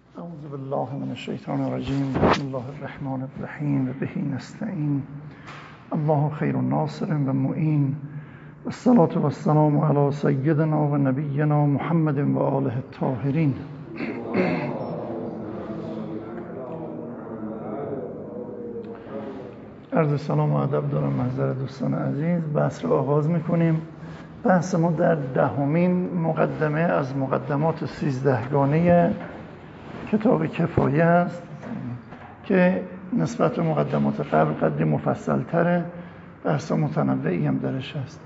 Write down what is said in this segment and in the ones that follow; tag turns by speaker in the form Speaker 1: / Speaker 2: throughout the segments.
Speaker 1: اعوذ بالله من الشیطان الرجیم. بسم الله الرحمن الرحیم و به نستعین. الله خیر ناصر و معین. الصلاة و السلام علی سیدنا و نبینا محمد و آله الطاهرین. عرض سلام و ادب دارم محضر دوستان عزیز. بحث رو آغاز میکنیم. بحث ما در 10مین مقدمه از مقدمات 13گانه کتاب کفایه است که نسبت به مقدمات قبل قدری مفصل تره. بحث متنوعی هم درش هست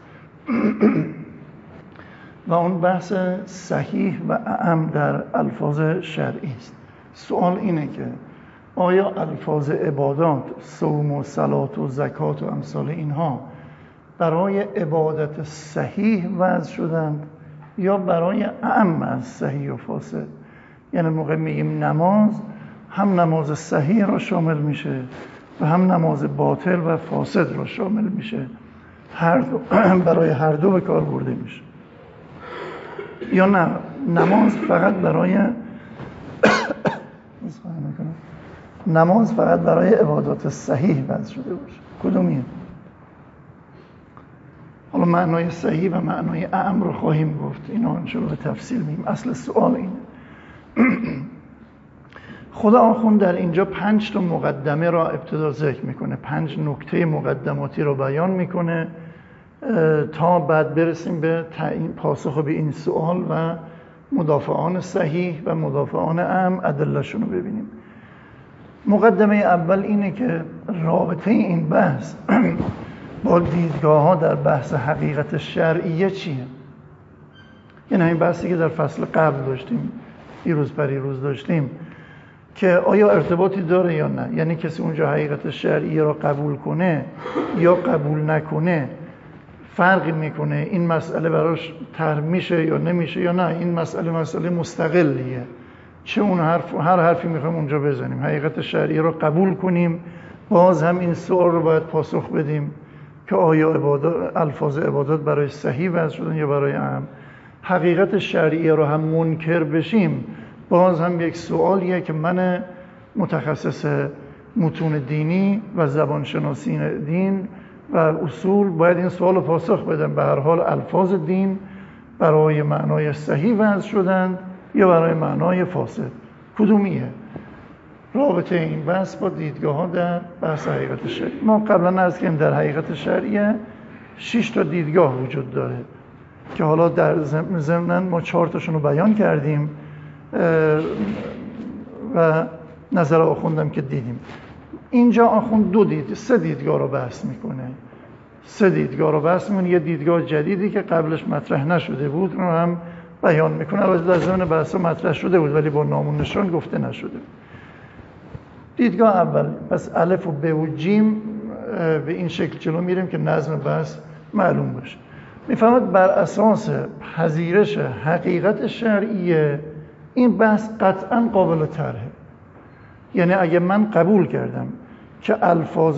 Speaker 1: و اون بحث صحیح و اعم در الفاظ شرعی است. سوال اینه که آیا الفاظ عبادات، صوم و صلات و زکات و امثال اینها برای عبادت صحیح وضع شدند یا برای اعم از صحیح و فاسد؟ یعنی موقع میگیم نماز، هم نماز صحیح را شامل میشه و هم نماز باطل و فاسد را شامل میشه. برای هر دو به کار برده میشه. یا نه، نماز فقط برای عبادات صحیح وضع شده باشه. کدومیه؟ حالا معنای صحیح و معنای اعم رو خواهیم گفت. اینا انشاءالله به تفصیل میگیم. اصل سوال اینه. خدا آخوند در اینجا 5 تا مقدمه را ابتدا ذکر میکنه، 5 نکته مقدماتی را بیان میکنه تا بعد برسیم به پاسخ به این سوال و مدافعان صحیح و مدافعان اعم ادله‌شون رو ببینیم. مقدمه اول اینه که رابطه این بحث با دیدگاه ها در بحث حقیقت شرعیه چیه؟ یعنی این بحثی که در فصل قبل داشتیم، دیروز پریروز داشتیم، که آیا ارتباطی داره یا نه. یعنی کسی اونجا حقیقت شرعیه را قبول کنه یا قبول نکنه فرقی میکنه؟ این مسئله براش طرح میشه یا نمیشه یا نه این مسئله مستقلیه؟ چه اون هر حرفی میخوایم اونجا بزنیم، حقیقت شرعیه را قبول کنیم، باز هم این سوال رو باید پاسخ بدیم که آیا الفاظ عبادات برای صحیح وضع شدن یا برای اعم؟ حقیقت شرعیه رو هم منکر بشیم، باز هم یک سوالیه که من متخصص متون دینی و زبانشناسی دین و اصول باید این سوال رو پاسخ بدم. به هر حال الفاظ دین برای معنای صحیح وضع شدند یا برای معنای فاسد؟ کدومیه؟ رابطه این بحث با دیدگاه ها در بحث حقیقت شرعی. ما قبلا عرض کردیم در حقیقت شرعیه 6 تا دیدگاه وجود داره که حالا در ضمن ما 4 تاشون رو بیان کردیم و نظر آخوندم که دیدیم. اینجا آخوند 3 دیدگاه رو بحث میکنه. 3 دیدگاه رو بحث میکنه. یه دیدگاه جدیدی که قبلش مطرح نشده بود رو هم بیان میکنه. البته در ضمن بحث مطرح شده بود ولی با نام و نشان گفته نشده. دیدگاه اول، پس الف و ب و جیم به این شکل جلو میریم که نظم بحث معلوم باشه. میفهمد بر اساس پذیرش حقیقت شرعیه این بحث قطعا قابل طرحه. یعنی اگه من قبول کردم که الفاظ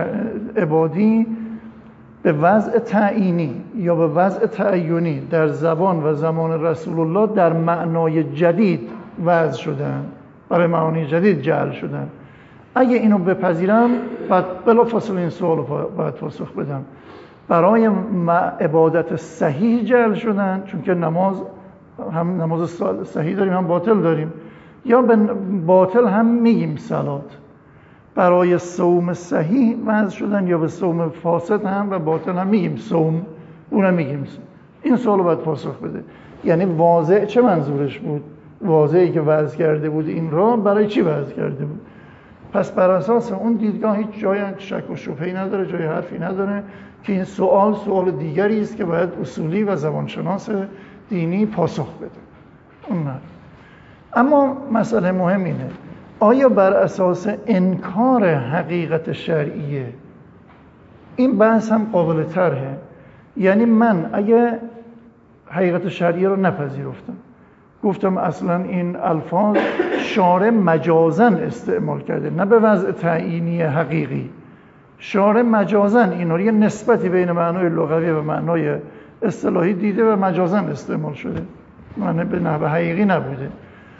Speaker 1: عبادی به وضع تعیینی یا به وضع تعیینی در زبان و زمان رسول الله در معنای جدید وضع شدن، برای معانی جدید جعل شدن، اگه اینو بپذیرم بعد بلافاصله این سوال رو باید پاسخ بدم. برای عبادت صحیح جعل شدن، چون که هم نماز صحیح داریم هم باطل داریم، یا به باطل هم میگیم صلات. برای صوم صحیح وضع شدن یا به صوم فاسد هم و باطل هم میگیم صوم، اونم میگیم صوم. این سوال رو باید پاسخ بده. یعنی واضح چه منظورش بود؟ واضحی که وضع کرده بود این را برای چی وضع کرده بود؟ پس بر اساس اون دیدگاه هیچ جای شک و شبهه‌ای نداره، جای حرفی نداره که این سوال دیگری است که باید اصولی و زبانشناس دینی پاسخ بده. اون نه. اما مسئله مهم اینه، آیا بر اساس انکار حقیقت شرعیه این بحث هم قابل طرحه؟ یعنی من اگه حقیقت شرعیه رو نپذیرفتم، گفتم اصلا این الفاظ شارع مجازاً استعمال کرده، نه به وضع تعیینی حقیقی، شارع مجازاً اینا رو یه نسبتی بین معنای لغوی و معنای اصطلاحی دیده و مجازاً استعمال شده، معنی به نحو حقیقی نبوده.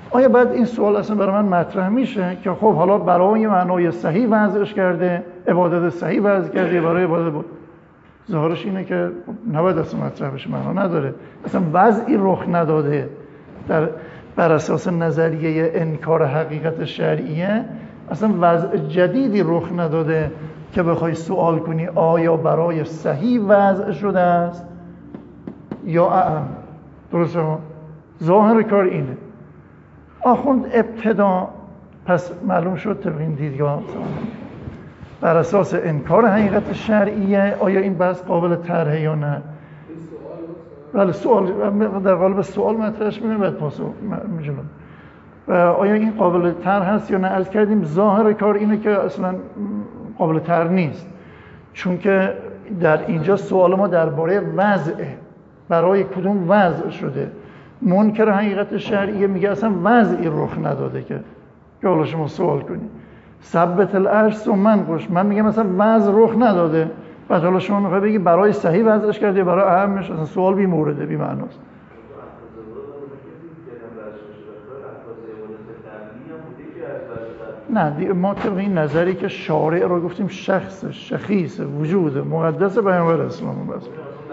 Speaker 1: آیا بعد این سوال اصلا برای من مطرح میشه که خب حالا برای معنای صحیح وضعش کرده، عبادت صحیح وضع کرده، برای عبادت ظاهرش اینه که نباید اصلا مطرح بشه، معنا نداره. اصلا وضعی رخ نداده بر اساس نظریه انکار حقیقت شرعیه، اصلا وضع جدیدی رخ نداده که بخوای سوال کنی آیا برای صحیح وضع شده است یا اعم. درسته؟ ظاهر کار اینه. آخوند ابتدا پس معلوم شد طبق این دیدگاه بر اساس انکار حقیقت شرعیه، آیا این بحث قابل طرحه یا نه؟ بله، سوال در قالب سوال مطرحش می‌کنه، بعد پاسخ می‌جونم. آیا این قابل طرح هست یا نه؟ عرض کردیم ظاهر کار اینه که اصلا قابل طرح نیست، چون که در اینجا سوال ما درباره وضعه، برای کدوم وضع شده. منکر حقیقت شرعیه میگه اصلا وضعی رخ نداده که حالا شما سوال کنید ثبت العرش ثم انقش، من میگم مثلا وضع رخ نداده، بعد حالا شما میخوای بگی برای صحیح وضعش کرده برای اهمش، اصلا سوال بی مورده، بی معناست. نه ما طبق این نظری که شارع رو گفتیم شخص شخیص وجود مقدس پیامبر اسلام بس،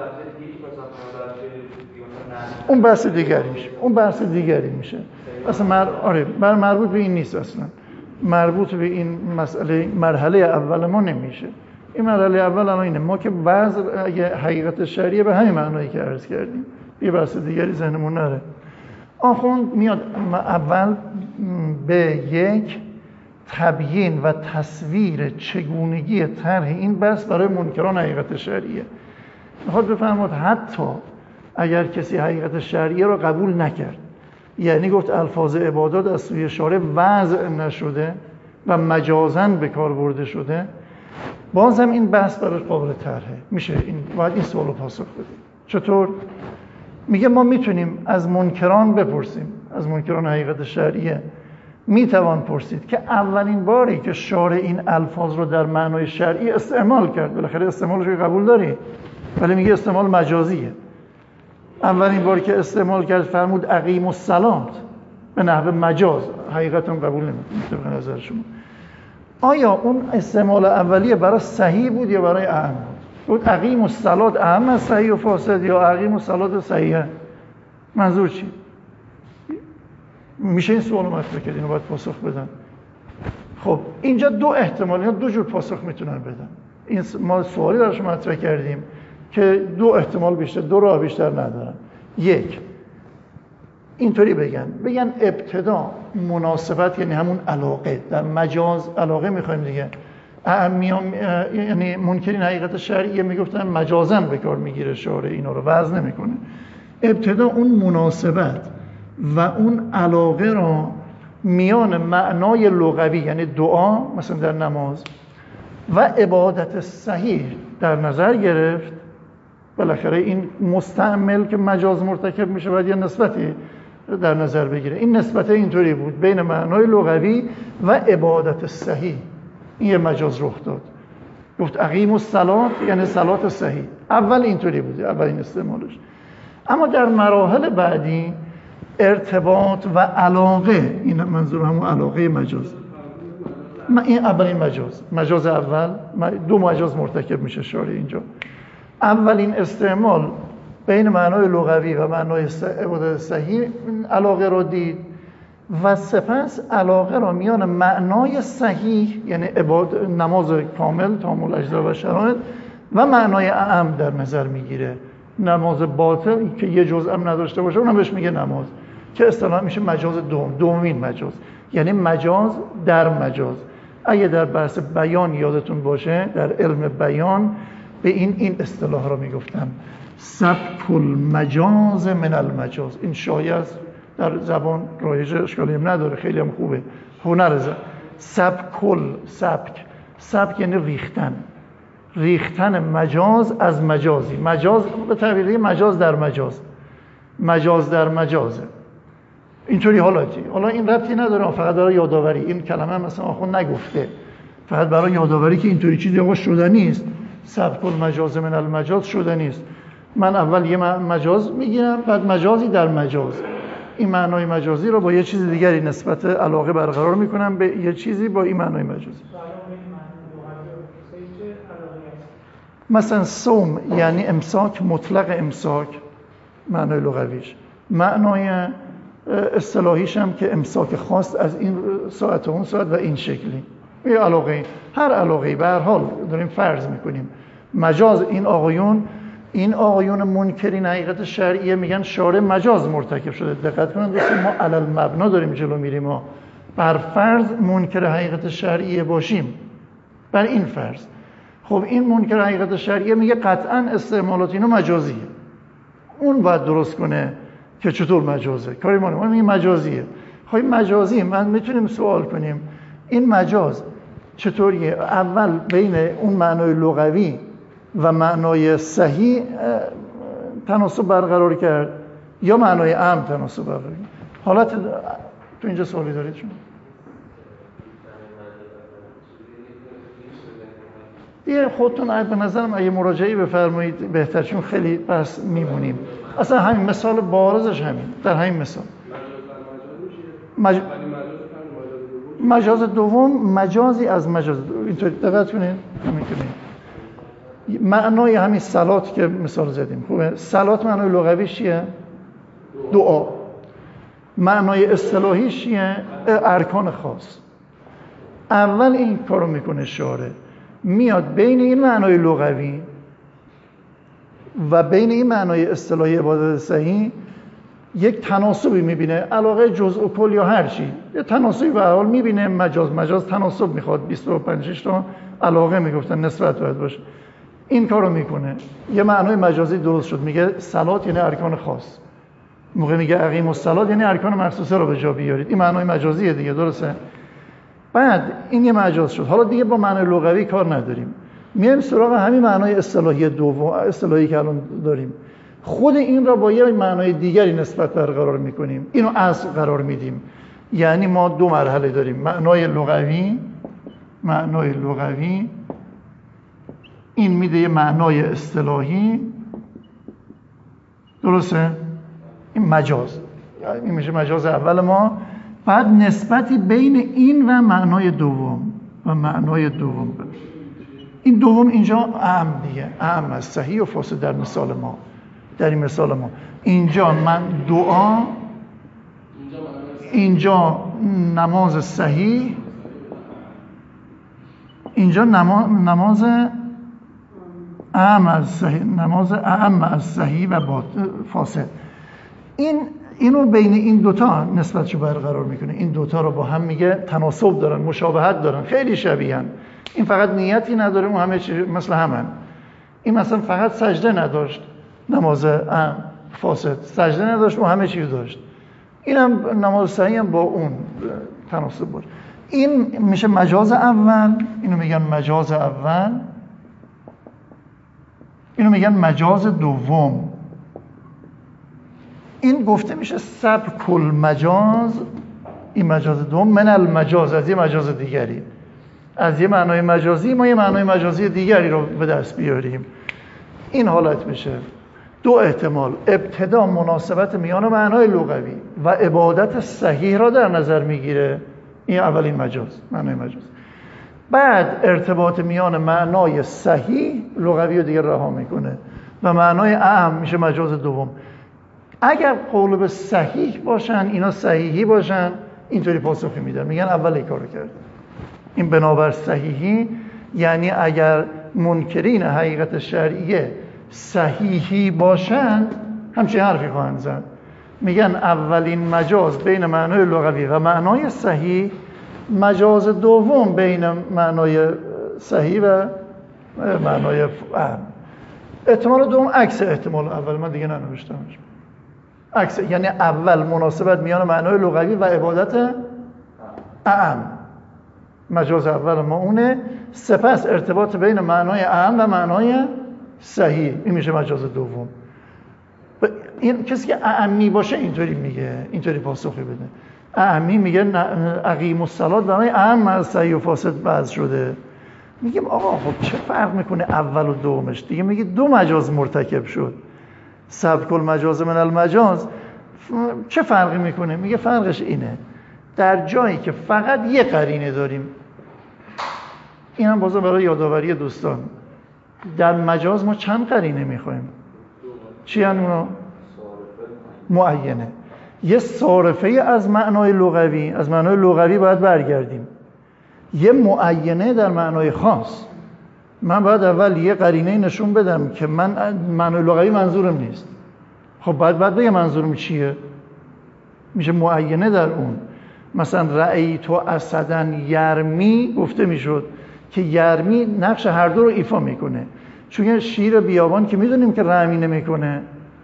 Speaker 1: اون بحث دیگری میشه، اون بحث دیگری میشه اصلا آره مربوط به این نیست، اصلا مربوط به این مسئله مرحله اول ما نمیشه. این مرحله اول الان اینه، ما که وضع اگه حقیقت شرعیه به همین معنایی که عرض کردیم، یه بحث دیگری ذهنمون نره. آخوند میاد اول به یک تبیین و تصویر چگونگی طرح این بحث برای منکران حقیقت شرعیه. میخواد بفرماد حتی اگر کسی حقیقت شرعیه رو قبول نکرد، یعنی گفت الفاظ عبادات از سوی شارع وضع نشده و مجازاً به کار برده شده، بازم این بحث برای قابل طرحه، میشه این باید این سوالو پاسخ بدیم. چطور؟ میگه ما میتونیم از منکران بپرسیم، از منکران حقیقت شرعیه میتوان پرسید که اولین باری که شارع این الفاظ رو در معنای شرعی استعمال کرد، بالاخره استعمالش رو قبول داری، ولی میگه استعمال مجازیه. اولین باری که استعمال کرد فرمود اقیم الصلات به نحو مجاز، حقیقتا قبول نمیکنه طبق نظر شما. آیا اون استعمال اولیه برای صحیح بود یا برای اهم بود؟ اقیم الصلات اهم از صحیح و فاسد یا اقیم الصلات صحیحه؟ منظور چی؟ میشه این سوالو مطرح کرد، اینو باید پاسخ بدن. خب اینجا دو احتمال، اینا دو جور پاسخ میتونن بدن. این ما سوالی براش مطرح کردیم که دو احتمال بیشتر، دو راه بیشتر ندارن. یک، اینطوری بگن ابتدا مناسبت، یعنی همون علاقه، در مجاز علاقه میخوایم دیگه، یعنی منکرین حقیقت شرعیه میگفتن مجازاً به کار میگیره شارع، اینا رو وضع نمیکنه. ابتدا اون مناسبت و اون علاقه را میان معنای لغوی یعنی دعا مثلا در نماز و عبادت صحیح در نظر گرفت. بالاخره این مستعمل که مجاز مرتکب میشه باید یه نسبتی در نظر بگیره. این نسبت اینطوری بود بین معنای لغوی و عبادت صحیح، این یه مجاز رخ داد. گفت اقیم الصلات یعنی صلات صحیح. اول اینطوری بود، اولین استعمالش. اما در مراحل بعدی ارتباط و علاقه، این منظور همون علاقه مجاز، این اولین مجاز اول، دو مجاز مرتکب میشه شارع اینجا. اولین استعمال بین معنای لغوی و معنای عبادت صحیح علاقه رو دید و سپس علاقه را میان معنای صحیح یعنی نماز کامل تمام الاجزا و شرایط و معنای اعم در نظر میگیره. نماز باطل که یه جزء هم نداشته باشه اونم بهش میگه نماز، که اصطلاحاً میشه مجاز دومین مجاز، یعنی مجاز در مجاز. اگه در بحث بیان یادتون باشه در علم بیان به این اصطلاح رو میگفتن سبک المجاز من المجاز. این شایع است در زبان، رایج، اشکالی هم نداره، خیلی هم خوبه، هنر سبک یعنی ریختن مجاز از مجازی. مجاز به تعبیری مجاز در مجازه. اینطوری حالاتی. حالا این ربطی نداره، فقط برای یادآوری. این کلمه مثلا آخوند نگفته، فقط برای یادآوری که اینطوری چیزی آقا شده نیست. سبک المجاز من المجاز شده نیست. من اول یه مجاز میگیرم بعد مجازی در مجاز. این معنای مجازی رو با یه چیز دیگری نسبت علاقه برقرار میکنم به یه چیزی با این معنای مجازی. مثلا صوم یعنی امساک، مطلق امساک معنای لغویش، معنای اصطلاحیش هم که امساک خاص از این ساعت و اون ساعت و این شکلی. یه علاقه، هر علاقه‌ای به هر حال داریم فرض میکنیم. مجاز این آقایون منکرین حقیقت شرعیه میگن شارع مجاز مرتکب شده. دقت کنید دوستان، ما علل مبنا داریم جلو میریم، ما بر فرض منکر حقیقت شرعیه باشیم، بر این فرض. خب این منکر حقیقت شرعیه میگه قطعا استعمالات اینو مجازیه، اون باید درست کنه که چطور مجازه. کاری ما میگه مجازیه. خب این مجازی، من میتونیم سوال کنیم این مجاز چطوریه؟ اول بین اون معنای لغوی و معنای صحیح تناسب برقرار کرد یا معنای عام تناسب برقرار کرد؟ حالت تو اینجا سوالی دارید شما؟ دیگه خودتون به نظرم اگه مراجعه بفرمایید بهتر، چون خیلی بس میمونیم. اصلا همین مثال بارزش همین، در همین مثال مجاز دوم مجازی از مجاز اینطوری دقت کنید. همین که معنای همین صلات که مثال زدیم، خوبه؟ صلات معنای لغویش چیه؟ دعا. معنای اصطلاحیش چیه؟ ارکان خاص. اول این کارو میکنه شارع، میاد بین این معنای لغوی و بین این معنای اصطلاحی عبادت صحیح یک تناسبی میبینه، علاقه جزء و کل یا هر چی، یه تناسبی به هر حال میبینه. مجاز تناسب میخواد، 25 تا علاقه میگفتن نسبت باید باشه، این کارو میکنه. یه معنای مجازی درست شد، میگه صلات یعنی ارکان خاص، موقع میگه اقیم الصلات یعنی ارکان مخصوصه رو به جا بیارید، این معنای مجازیه دیگه، درسته؟ بعد این یه مجاز شد، حالا دیگه با معنای لغوی کار نداریم، میایم سراغ همین معنای اصطلاحی دوم، اصطلاحی که الان داریم. خود این را با یه معنای دیگری نسبت برقرار میکنیم، اینو اصل قرار میدیم. یعنی ما دو مرحله داریم، معنای لغوی این میده یه معنای اصطلاحی، درسته؟ این مجاز، یعنی این میشه مجاز اول ما. بعد نسبتی بین این و معنای دوم این دوم اینجا اعم دیگه، اعم از صحیح و فاسد. در مثال ما، در این مثال ما اینجا من دعا، اینجا نماز صحیح، اینجا نماز اعم از صحیح، نماز اعم از صحیح و فاسد. اینو بین این دوتا نسبتشو برقرار میکنه. این دوتا رو با هم میگه تناسب دارن، مشابهت دارن، خیلی شبیهن. این فقط نیتی نداره، اون همه چی مثل همن. این مثلا فقط سجده نداشت، نماز فاسد سجده نداشت، اون همه چی داشت. اینم نماز صحیح هم با اون تناسب بود. این میشه مجاز اول، اینو میگن مجاز اول، اینو میگن مجاز دوم. این گفته میشه سبک المجاز، این مجاز دوم، من المجاز، از یه مجاز دیگری، از یه معنای مجازی ما یه معنای مجازی دیگری رو به دست بیاریم. این حالت میشه. دو احتمال، ابتدا مناسبت میان معنای لغوی و عبادت صحیح را در نظر میگیره، این اولین مجاز، معنای مجاز. بعد ارتباط میان معنای صحیح لغوی رو دیگه رها میکنه و معنای اعم میشه مجاز دوم. اگر قول به صحیح باشن، اینا صحیحی باشن، اینطوری پاسخی میدن، میگن اول این کارو کرد. این بنابر صحیحی یعنی اگر منکرین حقیقت شرعیه صحیحی باشن، همچین حرفی خواهند زد. میگن اولین مجاز بین معنای لغوی و معنای صحیح، مجاز دوم بین معنای صحیح و معنای اهم. احتمال دوم عکس احتمال اول، من دیگه ننوشتمش. عکس یعنی اول مناسبت میان معنای لغوی و عبادت اعم، مجاز اول ما اونه. سپس ارتباط بین معنای اعم و معنای صحیح، این میشه مجاز دوم. این کسی که اعمی باشه اینطوری میگه، اینطوری پاسخی بده. اعمی میگه اقیم الصلات برای اعم از صحیح و فاسد بعض شده. میگیم آقا خب چه فرق میکنه اول و دومش؟ دیگه میگه دو مجاز مرتکب شد. سبک المجاز من المجاز، چه فرقی میکنه؟ میگه فرقش اینه در جایی که فقط یه قرینه داریم، این هم بازم برای یادآوری دوستان، در مجاز ما چند قرینه میخوایم؟ چی هن اونا؟ معینه. یه صارفه از معنای لغوی، از معنای لغوی باید برگردیم، یه معینه در معنای خاص. من باید اول یه قرینه نشون بدم که من معنای لغوی منظورم نیست، خب بعد بگم منظورم چیه، میشه معینه در اون. مثلا رأیت اسدا یرمی گفته میشد که یرمی نقش هر دو رو ایفا میکنه، چون شیر بیابان که میدونیم که رمی نمیکنه،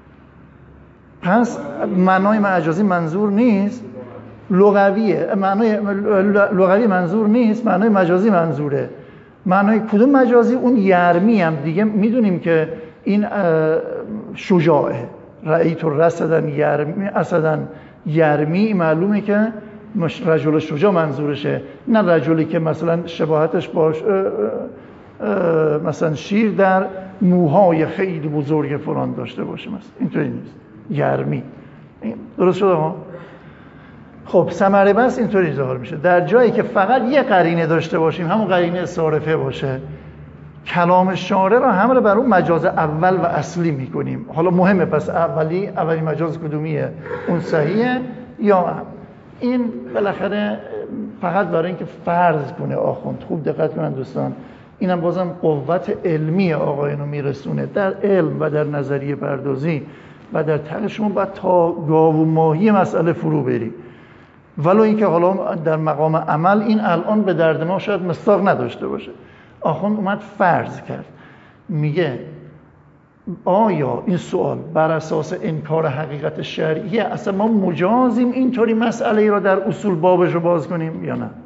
Speaker 1: پس معنای مجازی منظور نیست، لغویه، معنای لغوی منظور نیست، معنای مجازی منظوره. معنای کدوم مجازی؟ اون یرمی هم دیگه میدونیم که این شجاعه، رأیت رصدا یرمی اسدا یرمی، معلومه که رجل شجاع منظورشه، نه رجلی که مثلا شباهتش باش مثلا شیر در موهای خیلی بزرگ فلان داشته باشه، مثلا اینطوری نیست. یرمی درست شده ها؟ خب ثمره بس اینطوری ظاهر میشه در جایی که فقط یه قرینه داشته باشیم، همون قرینه صارفه باشه، کلام شارع رو همه رو بر اون مجاز اول و اصلی میکنیم. حالا مهمه پس اولی مجاز کدومیه؟ اون صحیحه یا این بالاخره فقط برای اینکه فرض کنه آخوند. خوب دقت کنن دوستان، اینم بازم قوت علمی آقایون رو میرسونه. در علم و در نظریه پردازی و در تحقیق شما باید تا گاو و ماهی مسئله فرو بری، ولو اینکه حالا در مقام عمل این الان به درد ما شاید مصداق نداشته باشه. آخوند اومد فرض کرد، میگه آیا این سوال بر اساس انکار حقیقت شرعیه، اصلا ما مجازیم اینطوری مسئله را در اصول بابش رو باز کنیم یا نه؟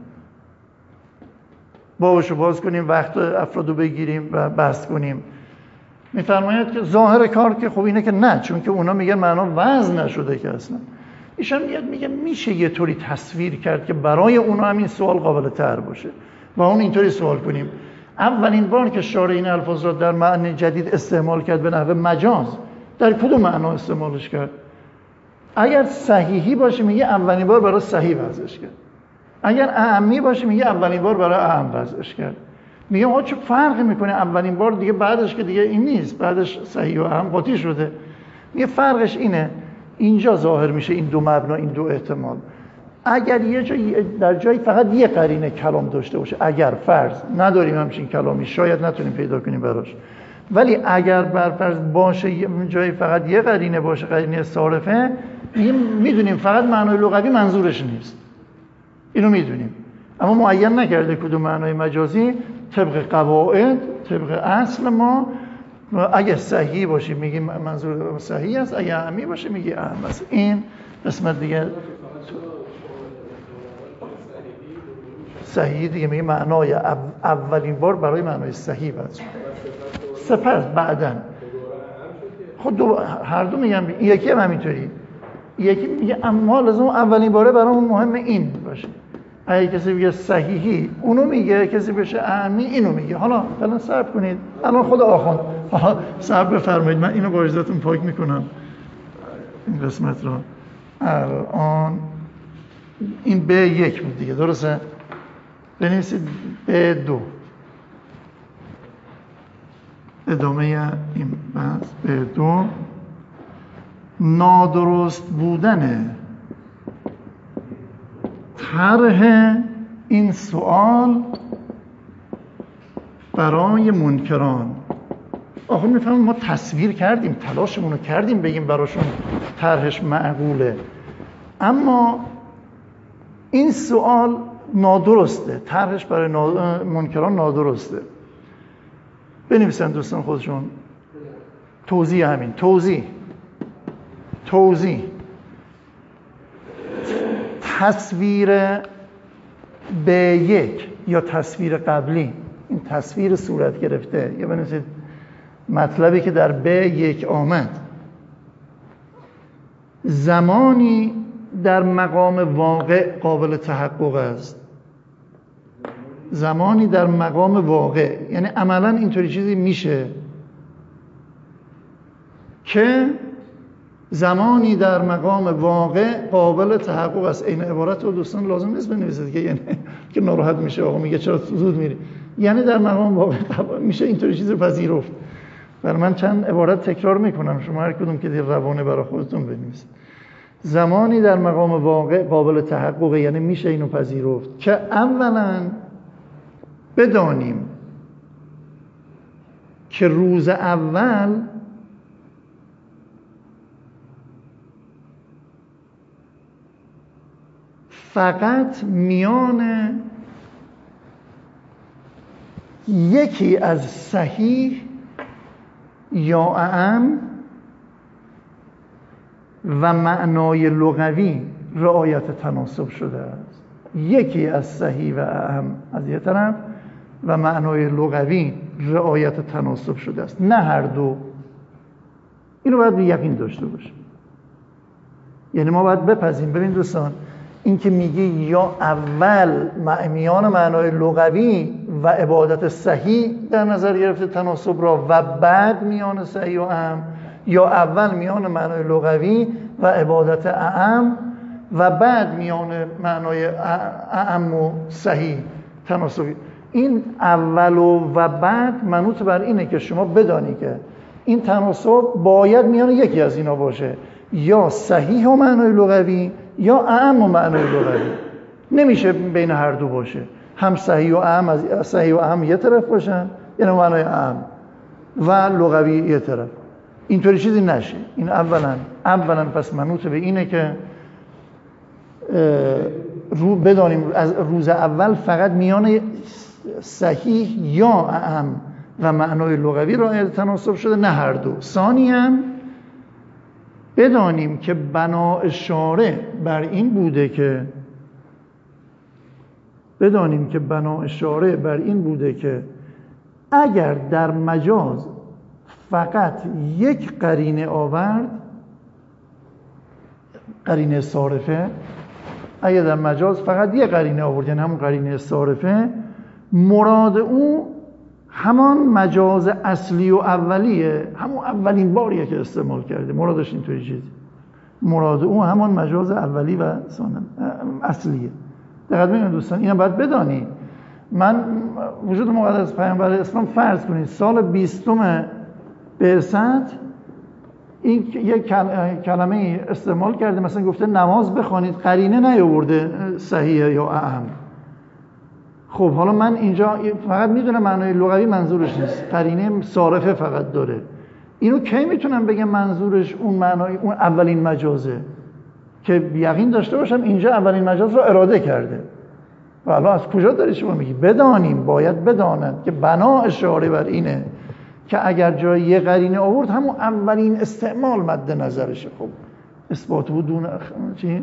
Speaker 1: بابش رو باز کنیم، وقت افرادو بگیریم و بحث کنیم. میفرماید که ظاهر کار که خب اینه که نه، چون که اونا میگن معنا وزن نشده که اصلا. ایشان میگه میشه یه طوری تصویر کرد که برای اونا هم این سوال قابل طرح باشه و اون اینطوری سوال کنیم. اولین بار که شارع این الفاظ را در معنی جدید استعمال کرد به نحو مجاز، در کدوم معنا استعمالش کرد؟ اگر صحیحی باشه میگه اولین بار برای صحیح وضعش کرد، اگر اعمی باشه میگه اولین بار برای اعم وضعش کرد. میگه آقا چه فرقی میکنه اولین بار دیگه، بعدش که دیگه این نیست، بعدش صحیح و اعم قاطی شده. میگه فرقش اینه، اینجا ظاهر میشه این دو مبنا، این دو احتمال. اگر یه جایی در جایی فقط یه قرینه کلام داشته باشه، اگر فرض نداریم همچین کلامی، شاید نتونیم پیدا کنیم براش، ولی اگر بر فرض باشه جایی فقط یه قرینه باشه، قرینه صارفه، میدونیم فقط معنای لغوی منظورش نیست، اینو میدونیم، اما معین نکرده کدوم معنای مجازی. طبق قواعد، طبق اصل ما، اگه صحیح باشه میگیم منظور صحیح است، اگه اعمی باشه میگی اعم است. این قسمت دیگه صحیح دیگه میگه معنای اولین بار برای معنای صحیح باشه، سپس بعدن خود هر دو میگن، یکی هم همینطوری، یکی میگه اما لازم اولین باره برامون مهم این باشه. اگه کسی بگه صحیحی اونو میگه، کسی بشه اعمی اینو میگه. حالا صبر کنید، الان خود آخوند، حالا صبر بفرمایید، من اینو با اجازهتون پاک میکنم این قسمت رو. الان این B1 بود دیگه، درسته؟ بنویسید B2، ادامه این بحث B2. نادرست بودن طرح این سوال برای منکران. آخه میفهمیم ما تصویر کردیم، تلاشمون رو کردیم بگیم براشون طرحش معقوله، اما این سوال نادرسته، طرحش برای منکران نادرسته. بنویسن دوستان خودشون توضیح، همین توضیح تصویر B1 یا تصویر قبلی، این تصویر صورت گرفته، یا بنویسید مطلبی که در B1 آمد زمانی در مقام واقع قابل تحقق است. زمانی در مقام واقع یعنی عملا اینطوری چیزی میشه که زمانی در مقام واقع قابل تحقق است. این عبارت رو دوستان لازم نیست بنویسید که یعنی که ناراحت میشه آقا میگه چرا زود میری، یعنی در مقام واقع میشه اینطوری چیز رو پذیرفت. برای من چند عبارت تکرار میکنم، شما هر کدوم که دیر روانه برای خودتون بنویسید. زمانی در مقام واقع قابل تحقق، یعنی میشه اینو پذیرفت که اولا بدانیم که روز اول فقط میان یکی از صحیح یا اعم و معنای لغوی رعایت تناسب شده است. یکی از صحیح و اعم از یه طرف و معنای لغوی رعایت تناسب شده است، نه هر دو. اینو باید به یقین داشته باشیم. یعنی ما باید بپذیریم. ببین دوستان، این که میگه یا اول میان معنای لغوی و عبادت صحیح در نظر گرفته تناسب را و بعد میان صحیح و اعم، یا اول میان معنای لغوی و عبادت اعم و بعد میان معنای اعم و صحیح تناسبی. این اول و بعد منوط بر اینه که شما بدانی که این تناسب باید میان یکی از اینا باشه، یا صحیح و معنای لغوی یا اعم و معنای لغوی. نمیشه بین هر دو باشه، هم صحیح و اعم از صحیح و اعم یه طرف باشن، یعنی معنای اعم و لغوی یه طرف. اینطوری چیزی نشه. این اولا پس منوط به اینه که بدانیم از روز اول فقط میان صحیح یا اعم و معنای لغوی رعایت تناسب شده، نه هر دو. ثانیاً بدانیم که بنا شارع بر این بوده که اگر در مجاز فقط یک قرینه آورد، قرینه صارفه، اگر در مجاز فقط یک قرینه آورد یعنی همون قرینه صارفه، مراد او همان مجاز اصلی و اولیه، همون اولین باریه که استعمال کرده، مرادش اینطوری چیزی، مراد او همان مجاز اولی و اصلیه. دقت ببینید دوستان، اینا باید بدانی. من وجود مقدس پیامبر اسلام فرض کنید سال 20 بعثت این یک کلمه استعمال کرده، مثلا گفته نماز بخوانید، قرینه نیاورده صحیح یا اعم. خب حالا من اینجا فقط میدونم معنای لغوی منظورش نیست، قرینه صارفه فقط داره. اینو کی میتونم بگم منظورش اون معنای اون اولین مجازه؟ که یقین داشته باشم اینجا اولین مجاز رو اراده کرده. و الان از کجا داری شما میگی؟ بدانیم، باید بدانند که بنا اشاره بر اینه که اگر جای یه قرینه آورد همون اولین استعمال مد نظرشه. خب اثبات و دون چی؟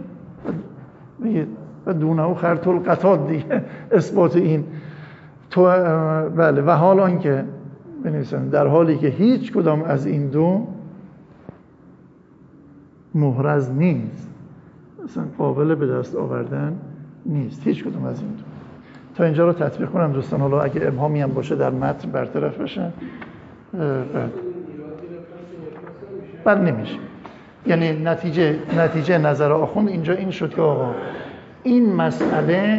Speaker 1: و دونه و خرط القطاد دیگه اثبات این تو بله. و حالا اینکه بنویسن در حالی که هیچ کدام از این دو محرز نیست، مثلا قابل به دست آوردن نیست، هیچ کدام از این دو. تا اینجا رو تطبیق کنم دوستان، حالا اگه ابهامی هم باشه در متن برطرف بشه. بله نمیشه. یعنی نتیجه نظر آخوند اینجا این شد که آقا این مسئله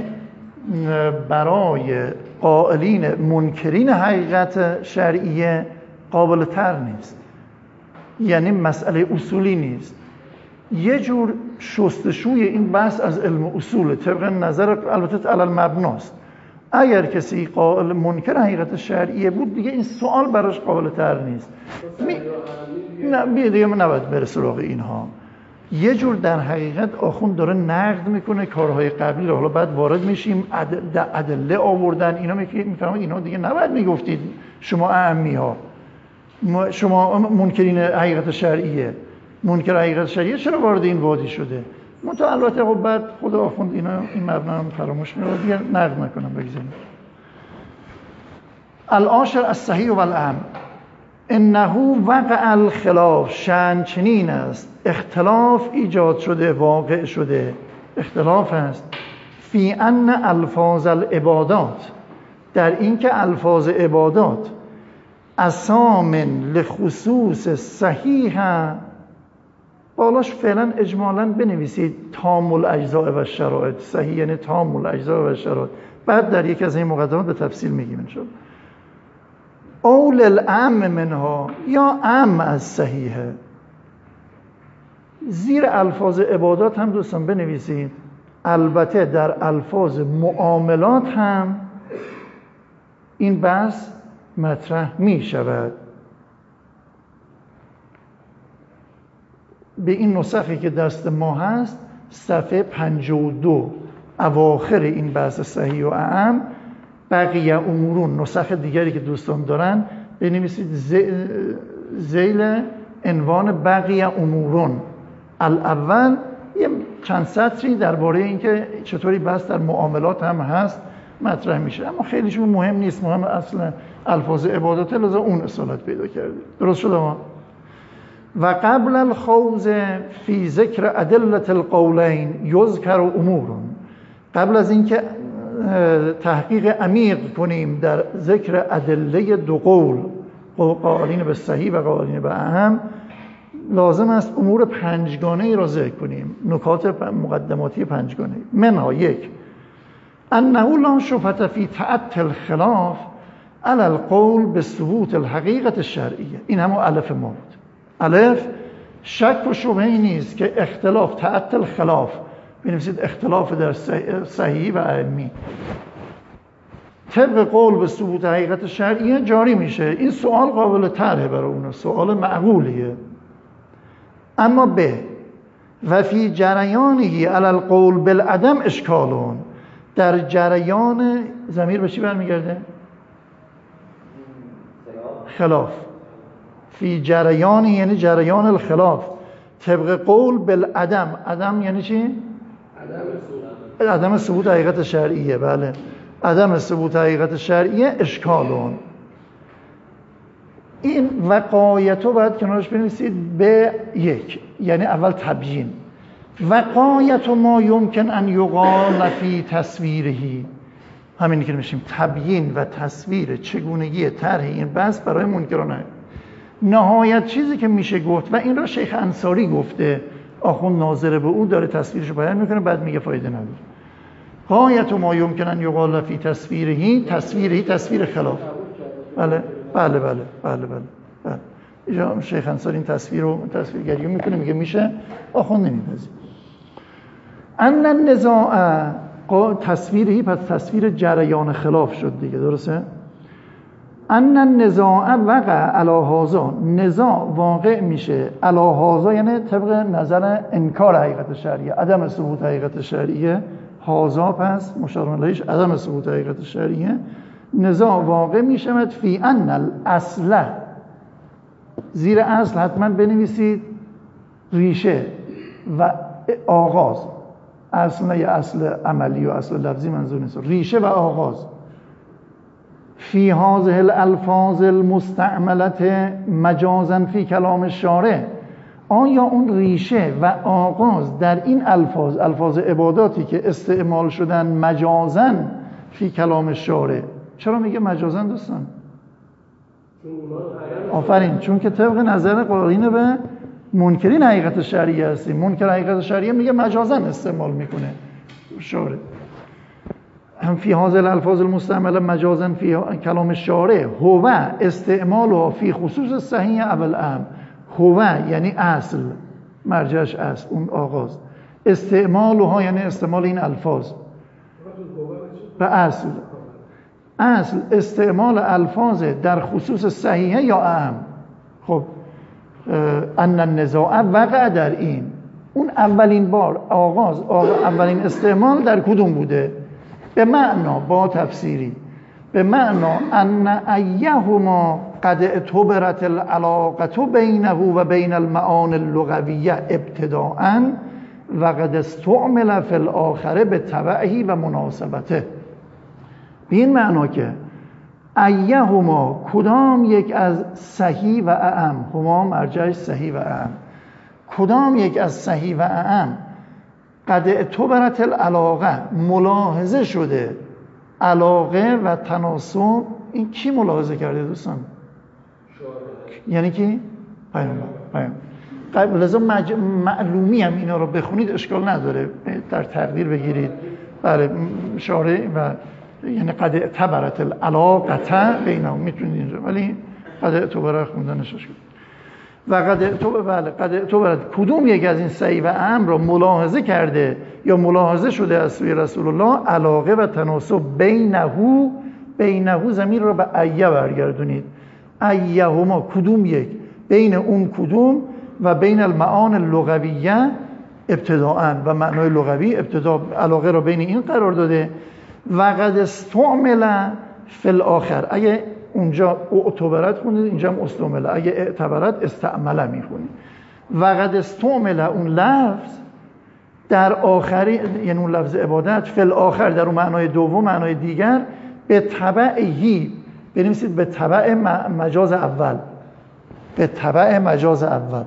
Speaker 1: برای قائلین منکرین حقیقت شرعیه قابل تر نیست، یعنی مسئله اصولی نیست، یه جور شستشوی این بحث از علم اصول طبق نظر البته علی المبناست. اگر کسی قائل منکر حقیقت شرعیه بود دیگه این سوال براش قابل تر نیست. نه دیگه من نباید بره سراغ اینها. یه جور در حقیقت آخوند داره نقد میکنه کارهای قبلی رو، حالا بعد وارد میشیم ادله آوردن اینا، میفهمید اینا دیگه نباید میگفتید شما اعمی ها، شما منکرین حقیقت شرعیه، منکر حقیقت شرعیه چرا وارد این وادی شده؟ البته خب بعد خود آخوند اینا این مبنا رو فراموش میکنه دیگه، نقد نکنم بگذاریم. العاشر الصحیح و الاعم انه وقع الخلاف، شأن چنین است اختلاف ایجاد شده، واقع شده، اختلاف است فی ان الفاظ العبادات، در اینکه الفاظ عبادات اسام لخصوص صحیح بالاش فعلا اجمالاً بنویسید تام الاجزاء و شرایط. صحیح یعنی تام الاجزاء و شرایط. بعد در یک از این مقدمات به تفصیل میگیم انشاءالله. اول الاعم منها، یا اعم از صحیحه. زیر الفاظ عبادات هم دوستان بنویسید. البته در الفاظ معاملات هم این بحث مطرح می شود. به این نسخی که دست ما هست صفحه 52 اواخر این بحث صحیح و اعم بقیه امورون، نسخ دیگری که دوستان دارن بنویسید ذیل عنوان بقیه امورون الاول یه چند سطری درباره اینکه چطوری بحث در معاملات هم هست مطرح میشه، اما خیلیشون مهم نیست. مهم اصلا الفاظ عبادات، لذا اون اصالت پیدا کرده. درست شده ما؟ و قبل الخوض فی ذکر ادله القولین یذکر امورون. قبل از اینکه تحقیق عمیق کنیم در ذکر ادله دو قول، قائلین به صحیح و قائلین به اعم، لازم است امور پنجگانه ای را ذکر کنیم، نکات مقدماتی پنجگانه. منها یک، انه لا شبهة فی تعطل الخلاف علی القول به ثبوت الحقیقت الشرعیه. این همون الف ما بود. الف شک و شبهه‌ای نیست که اختلاف تعطل خلاف، بنویسید اختلاف در صحیح و اعمی طبق قول به ثبوت حقیقت شرعیه جاری میشه. این سوال قابل طرحه برای اون، سوال معقولیه. اما به و فی جریانه علی القول بالعدم اشکالون، در جریان ضمیر به چی برمیگرده؟ خلاف. فی جریان یعنی جریان الخلاف طبق قول بالعدم. عدم یعنی چی؟ عدم ثبوت حقیقت شرعیه. بله، عدم ثبوت حقیقت شرعیه اشکالون. این وقایتو باید کنارش بنویسید به یک، یعنی اول تبیین. وقایت ما یمکن ان یقال فی تصویرهی، همینی که میشیم تبیین و تصویر چگونگی طرح این بحث برای منکران. نهایت چیزی که میشه گفت، و این را شیخ انصاری گفته، آخوند ناظر به او داره تصویرش رو بیان میکنه، بعد میگه فایده نداره. غایت ما یمکن ان یقال فی تصویرهی، تصویر خلاف. بله بله بله بله بله. اینجا شیخ انصاری این تصویرگری رو میکنه، میگه میشه، آخوند نمیپذیره. ان النزاع تصویرهی، پس تصویر جریان خلاف شد دیگه، درسته؟ ان النزاع وقع علی هذا، نزاع واقع میشه علی هذا یعنی طبق نظر انکار حقیقت شرعیه، عدم ثبوت حقیقت شرعیه. هذا پس مشار الیهش عدم ثبوت حقیقت شرعیه. نزاع واقع میشود فی ان الاصل، زیر اصل حتما بنویسید ریشه و آغاز. اصل نه یه اصل عملی و اصل لفظی منظور نیست، ریشه و آغاز. فی هذه الالفاظ المستعملة مجازا فی کلام الشارع، آیا اون ریشه و آغاز در این الفاظ عباداتی که استعمال شدن مجازا فی کلام الشارع. چرا میگه مجازا دوستان؟ آفرین، چون که طبق نظر قائلین به منکرین حقیقت شرعیه هستیم. منکر حقیقت شرعیه میگه مجازا استعمال میکنه شارع. هم فی هذه الالفاظ المستعمله مجازا فی کلام الشارع هو استعمالها فی خصوص صحیح اول اهم. هو یعنی اصل، مرجعش اصل، اون آغاز. استعمالها یعنی استعمال این الفاظ به اصل. اصل استعمال الفاظ در خصوص صحیحه یا اهم. خب ان النزاع وقع در این، اون اولین بار آغاز اولین استعمال در کدوم بوده؟ به معنا، با تفسیری، به معنا ان ایهما قد اعتبرت العلاقه بینه و بین المعانی اللغویه ابتداء و قد استعمل فی الاخره به تبعه و مناسبته. به این معنا که ایهما کدام یک از صحیح و اعم، هما مرجعش صحیح و اعم، کدام یک از صحیح و اعم قد اعتبرت العلاقه ملاحظه شده، علاقه و تناسب. این کی ملاحظه کرده دوستان؟ یعنی کی؟ پیامبر. لذا معلومی هم اینا رو بخونید اشکال نداره، در تقدیر بگیرید. بله شارع و یعنی قد اعتبرت العلاقه بینهم میتونید اینجا، ولی قد اعتبر خوندنش اشکال. و قد اعتبرت کدوم یک از این صحیح و اعم را ملاحظه کرده یا ملاحظه شده از سوی رسول الله علاقه و تناسب بینه ضمیر را به ایه برگردونید. ایهما کدوم یک، بین اون کدوم و بین المعان اللغویه ابتداءً و معنای لغوی ابتدا علاقه را بین این قرار داده. و قد استعمل فی الاخر، اگه اونجا اعتبرت خوندید اینجا هم استعمل، اگه اعتبرت استعمله میخونید. و قد استعمل اون لفظ در آخری، یعنی اون لفظ عبادت فی الاخر در اون معنای دوم، معنای دیگر، به تبعهی بنویسید، به تبع مجاز اول، به تبع مجاز اول.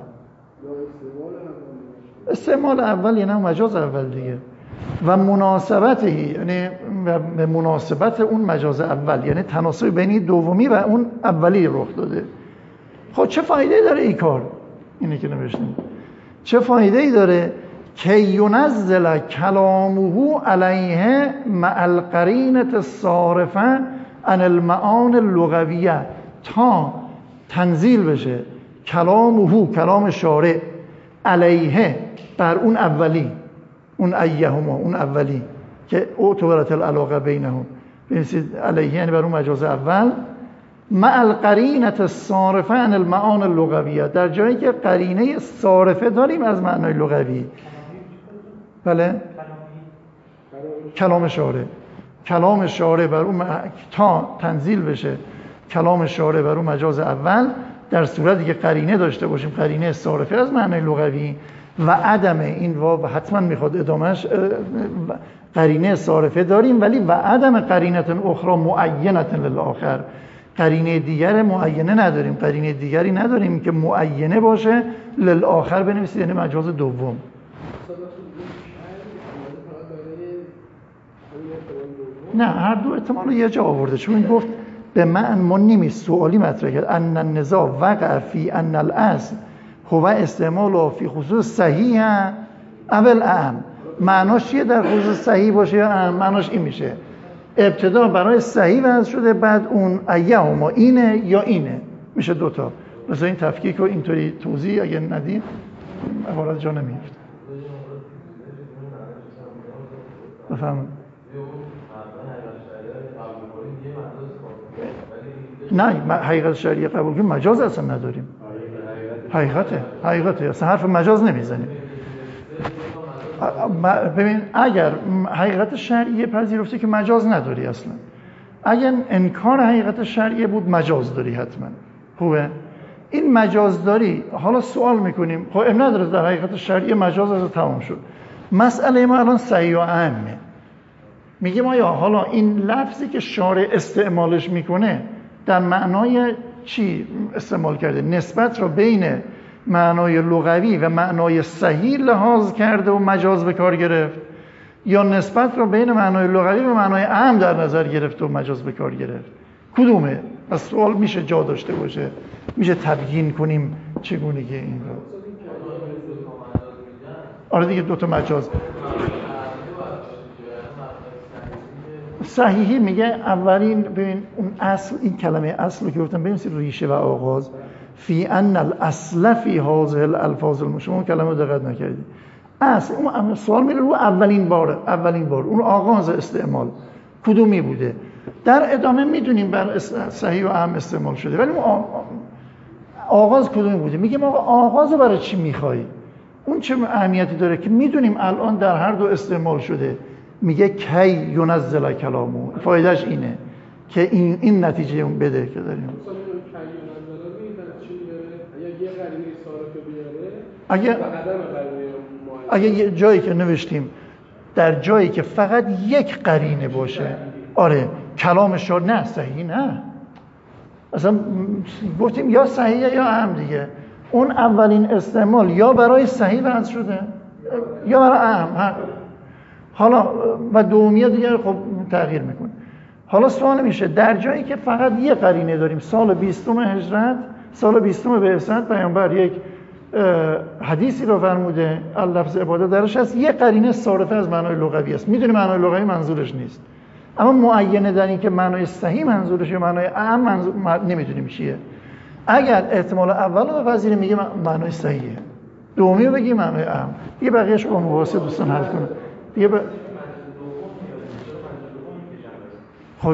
Speaker 1: استعمال اول یعنی مجاز اول دیگه. و مناسبتهی یعنی به مناسبت اون مجاز اول، یعنی تناسب بین دومی و اون اولی رخ داده. خب چه فایده داره این کار؟ اینه که نوشتیم چه فایده ای داره که ینزل کلامه علیه مع القرینه الصارفه عن المعان اللغویه، تا تنزیل بشه کلامه، کلام شارع، علیه بر اون اولی، اون ایهما، اون اولی که اعتبرت العلاقه بینهم، بنویسید علیه یعنی بر اون مجاز اول، مع القرینه الصارفه عن المعان اللغویه، در جایی که قرینه صارفه داریم از معنای لغوی. بله کلام شارع، کلام شارع بر اون تا تنزیل بشه کلام شارع بر اون مجاز اول، در صورتی که قرینه داشته باشیم، قرینه صارفه از معنای لغوی. و عدم این واو حتما میخواد ادامهش، قرینه صارفه داریم ولی و عدم قرینه اخرى معینه للآخر، قرینه دیگر معینه نداریم، قرینه دیگری نداریم که معینه باشه للآخر بنویسید، یعنی مجاز دوم. نه هر دو احتمال رو یه جا آورده، چون این گفت به معنی ما نیست، سوالی مطرح کرد ان النزاع وقع فی ان الاصل هو استعمال فی خصوص صحیح اول اعم. معناش چیه در خصوص صحیح باشه یا اعم؟ معناش این میشه ابتدا برای صحیح وضع شده، بعد اون ایهما اینه یا اینه، میشه دوتا. مثلا این تفکیک رو اینطوری توضیح اگه ندیم عبارت جا نمیفته. بفهم. نه حقیقت شرعیه قبول کنیم، مجاز اصلا نداریم. حقیقته اصلا حرف مجاز نمیزنیم. ببین اگر حقیقت شرعیه پذیرفته که مجاز نداری اصلا، اگر انکار حقیقت شرعیه بود مجاز داری حتما. خوبه این مجاز داری. حالا سوال میکنیم خب ام نداره در حقیقت شرعیه مجاز از تمام شد، مسئله ما الان صحیح و اعمه. میگه ما یا حالا این لفظی که شارع استعمالش میکنه در معنای چی استعمال کرده؟ نسبت رو بین معنای لغوی و معنای صحیح لحاظ کرده و مجاز به کار گرفت، یا نسبت رو بین معنای لغوی و معنای عام در نظر گرفت و مجاز به کار گرفت؟ کدومه؟ پس سوال میشه جا داشته باشه، میشه تبیین کنیم چگونگی این رو. آره دیگه دوتا مجاز. صحیحی میگه اولین، ببین اون اصل، این کلمه اصل رو که گفتم ببینید ریشه و آغاز، فی ان الاصل فی هذه الالفاظ شما کلمه دقت نکردید. اصل اون سوال میره رو اولین بار اون آغاز استعمال کدومی بوده. در ادامه میدونیم بر صحیح و عام استعمال شده، ولی اون آغاز کدومی بوده؟ میگه ما آغاز برای چی میخوای؟ اون چه اهمیتی داره که میدونیم الان در هر دو استعمال شده. میگه کی ینزل کلامو، فایدهش اینه که این نتیجه اون بده که داریم. اگه یه جایی که نوشتیم در جایی که فقط یک قرینه باشه، آره کلام شارع، نه صحیح نه، اصلا گفتیم یا صحیحه یا هم دیگه. اون اولین استعمال یا برای صحیح وضع شده یا برای اهم. حالا و دومیه دیگه خب تغییر میکنه. حالا سوال میشه در جایی که فقط یه قرینه داریم، سال 20 هجرت، سال 20 بعثت پیامبر یک حدیثی رو فرموده لفظ عبادت درش هست، یه قرینه صارفه از معنای لغوی است، میدونی معنای لغوی منظورش نیست، اما معینه در این که معنای صحیح منظورش یا معنای اعم نمیدونیم چیه. اگر احتمال اول رو بپذیریم میگه معنای صحیحه، دومی رو بگیم معنای اعم، دیگه بقیه‌اش با مباحثه دوستان حل کنه دیگه خب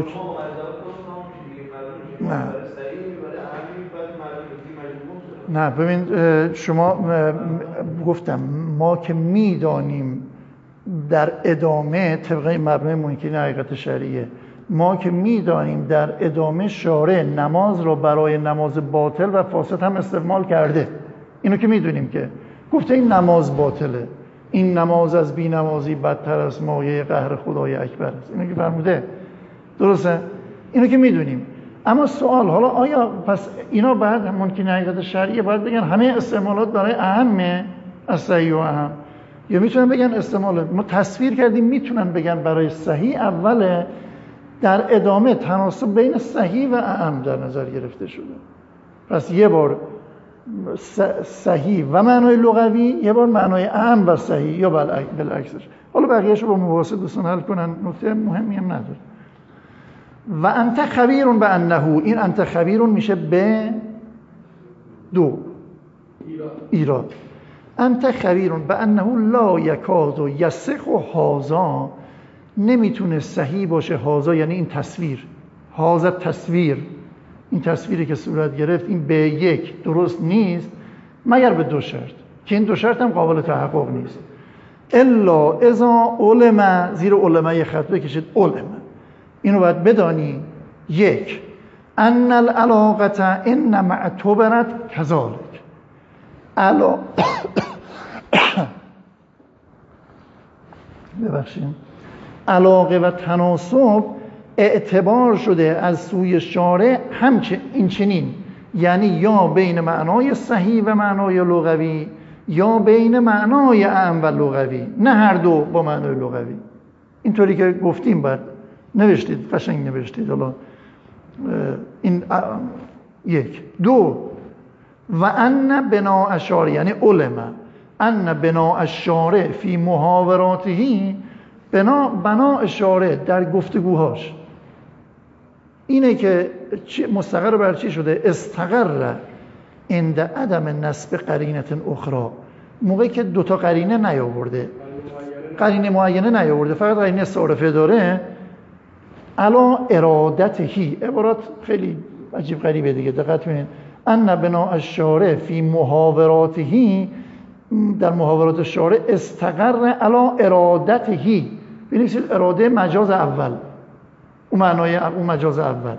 Speaker 1: نه ببین شما گفتم ما که میدانیم در ادامه طبق مبنای منکرین حقیقت شرعیه، ما که میدانیم در ادامه شارع نماز رو برای نماز باطل و فاسد هم استعمال کرده، اینو که میدونیم که گفته این نماز باطله، این نماز از بی نمازی بدتر از مایه قهر خدای اکبر است، اینو که فرموده، درسته؟ اینو که میدونیم. اما سوال حالا آیا پس اینا بعد ممکنه حقیقت شرعیه باید بگن همه استعمالات برای اهمه از صحیح و اهم، یا میتونن بگن استعمال ما تصویر کردیم میتونن بگن برای صحیح اوله، در ادامه تناسب بین صحیح و اهم در نظر گرفته شده، پس یه بار صحیح و معنای لغوی، یه بار معنای اهم و صحیح، یا بالعکسش. حالا بقیه‌اشو با مباحثه دوستان حل کنن، نکته مهمی هم نداره. و انت خبیر به انه، این انت خبیر میشه به دو ایراد. انت خبیر به انه لا یکاد و یصح و هازا، نمیتونه صحیح باشه هازا، یعنی این تصویر، هازا تصویر، این تصویری که صورت گرفت این به یک درست نیست مگر به دو شرط که این دو شرط هم قابل تحقق نیست. الا اذا علم، زیر علمه یه خط بکشید، علم، اینو باید بدانی، یک ان العلاقه انما اعتبرت کذالک، علاقه و تناسب اعتبار شده از سوی شارع این چنین، یعنی یا بین معنای صحیح و معنای لغوی یا بین معنای اعم و لغوی، نه هر دو با معنای لغوی. اینطوری که گفتیم بعد نوشتید، قشنگ نوشتید. حالا این یک. دو و ان بناء الشارع، یعنی علم ان بناء الشارع فی محاوراتهی، بناء شارع در گفتگوهاش اینه که مستقر بر چی شده؟ استقر عند عدم نسب قرینه اخرى، موقعی که دوتا قرینه نیاورده، قرینه معینه نیاورده، فقط قرینه صارفه داره، علا ارادتهی، عبارات خیلی عجیب غریبه دیگه، دقت کنید. ان بناء الشارع فی محاوراتهی، در محاورات شارع استقر علا ارادتهی، بنویسید اراده مجاز اول، اون معنای اون مجاز اول،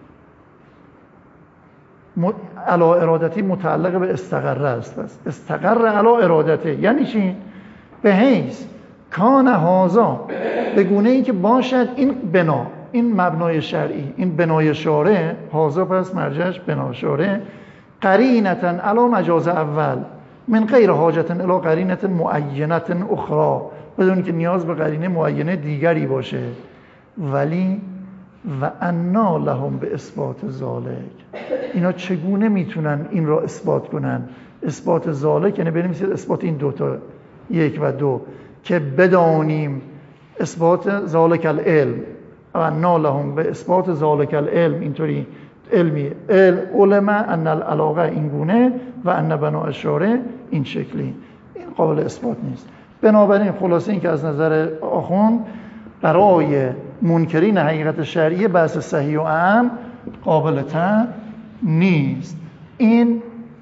Speaker 1: علا ارادتی متعلق به استقر است، پس استقر علا ارادته یعنی چی؟ به حیث کان هازا، به گونه ای که باشد این بنا، این مبنای شرعی، این بنای شارع، هازا پس مرجعش بنا شارع، قرینتا علا مجاز اول من غیر حاجت الی قرینه معینه اخرى، بدون که نیاز به قرینه معینه دیگری باشه. ولی و انا لهم به اثبات ذالک، اینا چگونه میتونن این را اثبات کنن؟ اثبات ذالک یعنی بنویسید اثبات این دوتا، یک و دو، که بدانیم اثبات ذالک العلم، و انا لهم به اثبات ذالک العلم، اینطوری علمی، علم ان العلاقه این گونه و ان بناء الشارع این شکلی، این قابل اثبات نیست. بنابراین خلاصه این که از نظر آخوند برای منکرین حقیقت شرعیه بحث صحیح و اعم قابل طرح نیست. این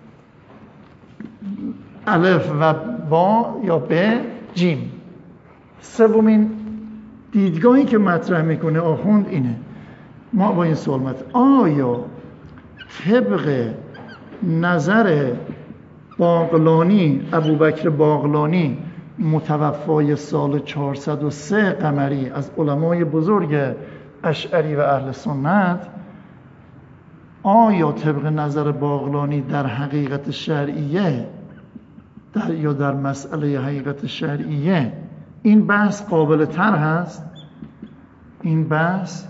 Speaker 1: الف و با یا به جیم. سومین دیدگاهی که مطرح میکنه آخوند اینه، ما با این سوال آیا طبق نظر باقلانی، ابوبکر باقلانی متوفای سال 403 قمری از علمای بزرگ اشعری و اهل سنت، آیا طبق نظر باقلانی در حقیقت شرعیه یا در مسئله حقیقت شرعیه این بحث قابل طرح هست؟ این بحث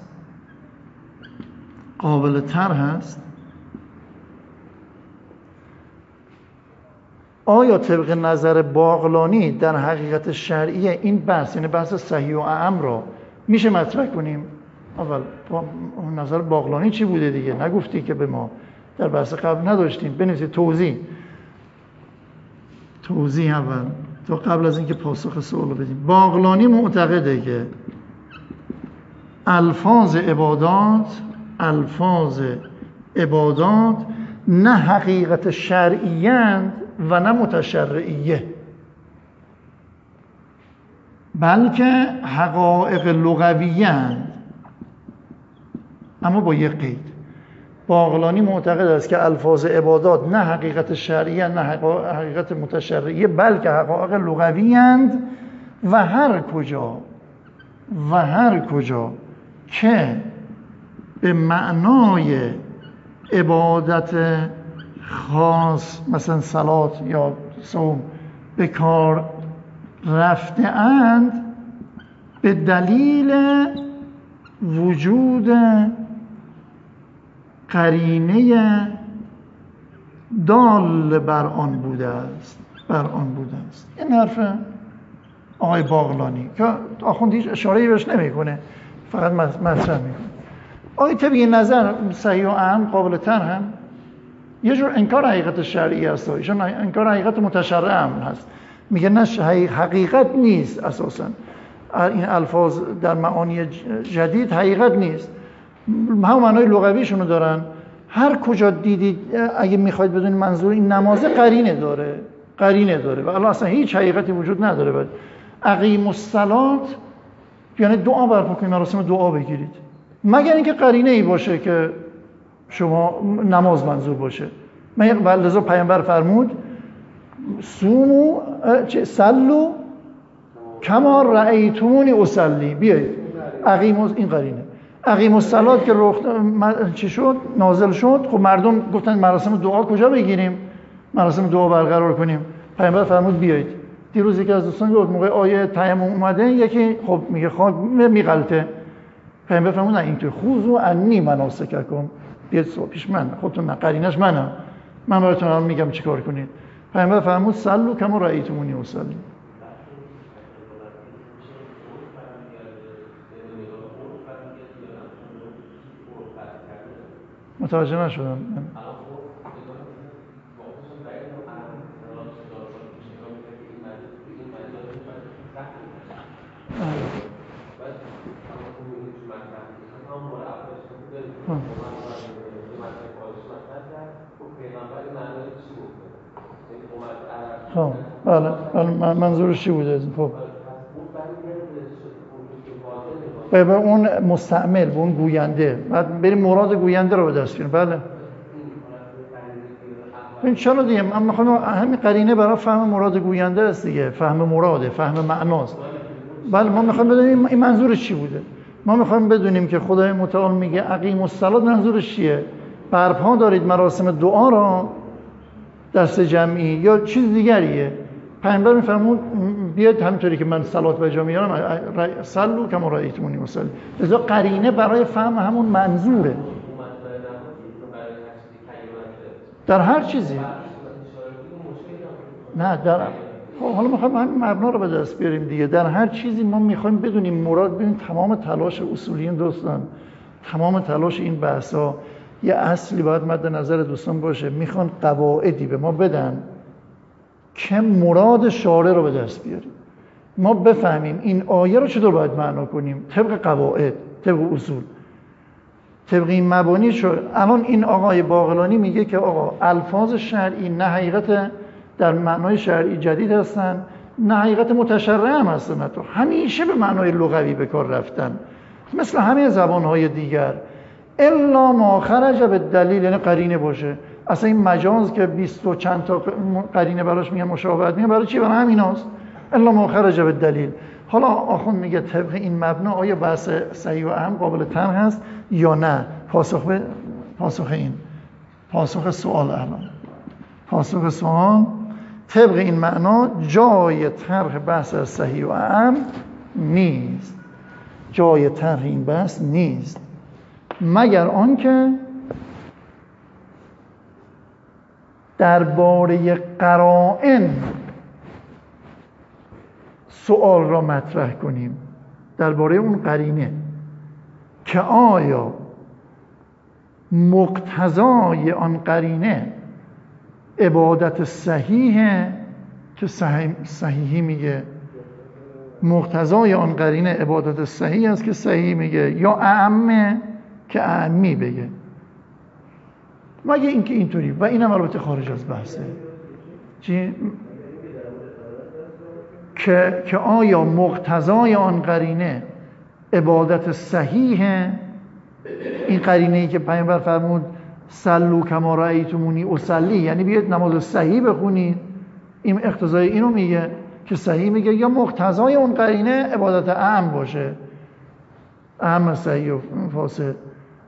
Speaker 1: قابل طرح هست؟ آیا طبق نظر باقلانی در حقیقت شرعی این بحث، یعنی بحث صحیح و اعم را میشه مطرح کنیم؟ اول نظر باقلانی چی بوده دیگه؟ نگفتی که به ما در بحث قبل نداشتیم. بنویسید توضیح اول تا قبل از اینکه پاسخ سوال رو بدیم. باقلانی معتقده که الفاظ عبادات نه حقیقت شرعیند و نه متشرعیه، بلکه حقایق لغویند، اما با یک قید. باقلانی معتقد است که الفاظ عبادات نه حقیقت شرعیه نه حقیقت متشرعیه، بلکه حقایق لغویند و هر کجا که به معنای عبادت خاص مثلا صلات یا صوم به کار رفته اند، به دلیل وجود قرینه دال بر آن بوده است. این حرف آقای باقلانی که آخوند هیچ اشاره‌ای بهش نمیکنه، فقط مطرح میکنه. آیا طبق این نظر صحیح و اعم قابل طرح هم یه جور انکار حقیقت شرعی است، ایشون انکار حقیقت متشرع هم هست. میگه نه حقیقت نیست، اساسا این الفاظ در معانی جدید حقیقت نیست، هم معنای لغویشون رو دارن. هر کجا دیدید اگه میخواید بدونید منظور این نمازه قرینه داره و الان اصلا هیچ حقیقتی وجود نداره. اقیم الصلات یعنی دعا برپا کنید، مراسم دعا بگیرید، مگر اینکه قرینه ای باشه که شما نماز منظور باشه. لذا پیامبر فرمود صلوا کما رأیتمونی اصلی. بیایید این قرینه. اقیم الصلات که چی شد؟ نازل شد. خب مردم گفتن مراسم دعا کجا بگیریم؟ مراسم دعا برقرار کنیم. پیامبر فرمود بیایید. دیروز یکی از دوستان گفت موقع آیه تیمم اومده، یکی خب میگه خاک میغلطه. پیامبر فرمود نه اینطور خذوا عنی مناسککم، بیاید پیش من، خودتون قرینش من براتون الان میگم چیکار کنید. پیامبر فرمود صلوا کما رأیتمونی اصلی. متوجه نشدم. خب بله منظورش چی بوده؟ خب به اون مستعمل، به اون گوینده، بعد بریم مراد گوینده رو به دست بیاریم. بله این چرا دیگه من میخوام همین قرینه برای فهم مراد گوینده است دیگه، فهم مراده، فهم معناست. بله ما میخوایم بدونیم این منظورش چی بوده. ما میخوایم بدونیم که خدای متعال میگه اقیم الصلات، منظورش چیه؟ برپا دارید مراسم دعا را دست جمعی یا چیز دیگریه؟ پیامبر میفرمود بیاید همینطوری که من صلات به جا میارم صلوا کما رأیتمونی اصلی. لذا قرینه برای فهم همون منظوره در هر چیزی. نه در حالا میخوایم همین مبنا رو به دست بیاریم دیگه. در هر چیزی ما میخوایم بدونیم مراد. ببینید تمام تلاش اصولیین دوستان، تمام تلاش این بحثا یه اصلی باید مد نظر دوستان باشه. میخوان قواعدی به ما بدن که مراد شارع رو به دست بیاریم، ما بفهمیم این آیه رو چطور باید معنا کنیم طبق قواعد، طبق اصول، طبق این مبانی شد. الان این آقای باقلانی میگه که آقا الفاظ شرعی نه حقیقت در معنای شرعی جدید هستن نه حقیقت متشرع هم هستن، حتی همیشه به معنای لغوی به کار رفتن مثل همه زبانهای دیگر. الا ما خرج به دلیل، یعنی قرینه باشه. اصلا این مجاز که 20 و چند تا قرینه براش میگن مشابهت میگن، برای چی؟ برای همیناست. الا ما خرج به دلیل. حالا آخوند میگه طبق این مبنا آیا بحث صحیح و اهم قابل طرح هست یا نه؟ پاسخ سوال الان. پاسخ سوال طبق این معنا جای طرح بحث از صحیح و اهم نیست. جای طرح این بحث نیست مگر آنکه درباره قرائن سوال را مطرح کنیم، درباره اون قرینه که آیا مقتضای آن قرینه عبادت صحیحه که صحیحی میگه، مقتضای آن قرینه عبادت صحیح است که صحیح میگه، یا اعمه که اعمی بگه. مگه اینکه اینطوری، و اینم البته خارج از بحثه، که آیا مقتضای آن قرینه عبادت صحیحه، این قرینه‌ای که پیامبر فرمود صلوا کما رأیتمونی اصلی، یعنی بیاید نماز صحیح بخونید، این اقتضای اینو میگه که صحیح میگه، یا مقتضای اون قرینه عبادت اعم باشه، اعم صحیح و فاسد.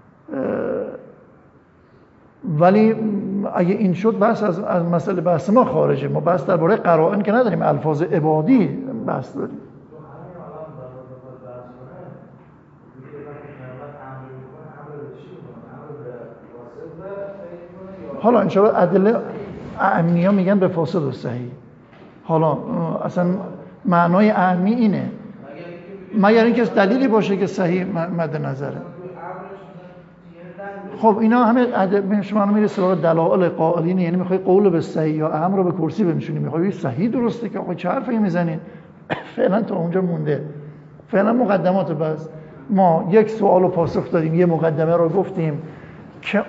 Speaker 1: ولی اگه این شد بحث از مسئله بحث ما خارجه، ما بحث درباره قرائن که نداریم، الفاظ عبادی بحث داریم. حالا انشاءالله ادله اعمیه میگن به فاسد و صحیح. حالا اصلا معنای اعمی اینه، مگر اینکه دلیلی باشه که صحیح مد نظره. خب اینا همه شما میری سراغ دلایل قائلین، یعنی میخوای قول به صحیح یا امر رو به کرسی بنشونی، میخوای صحیح درسته که آقا چه حرفی میزنید. فعلا تا اونجا مونده، فعلا مقدمات. بس ما یک سوال رو پاسخ دادیم، یه مقدمه رو گفتیم که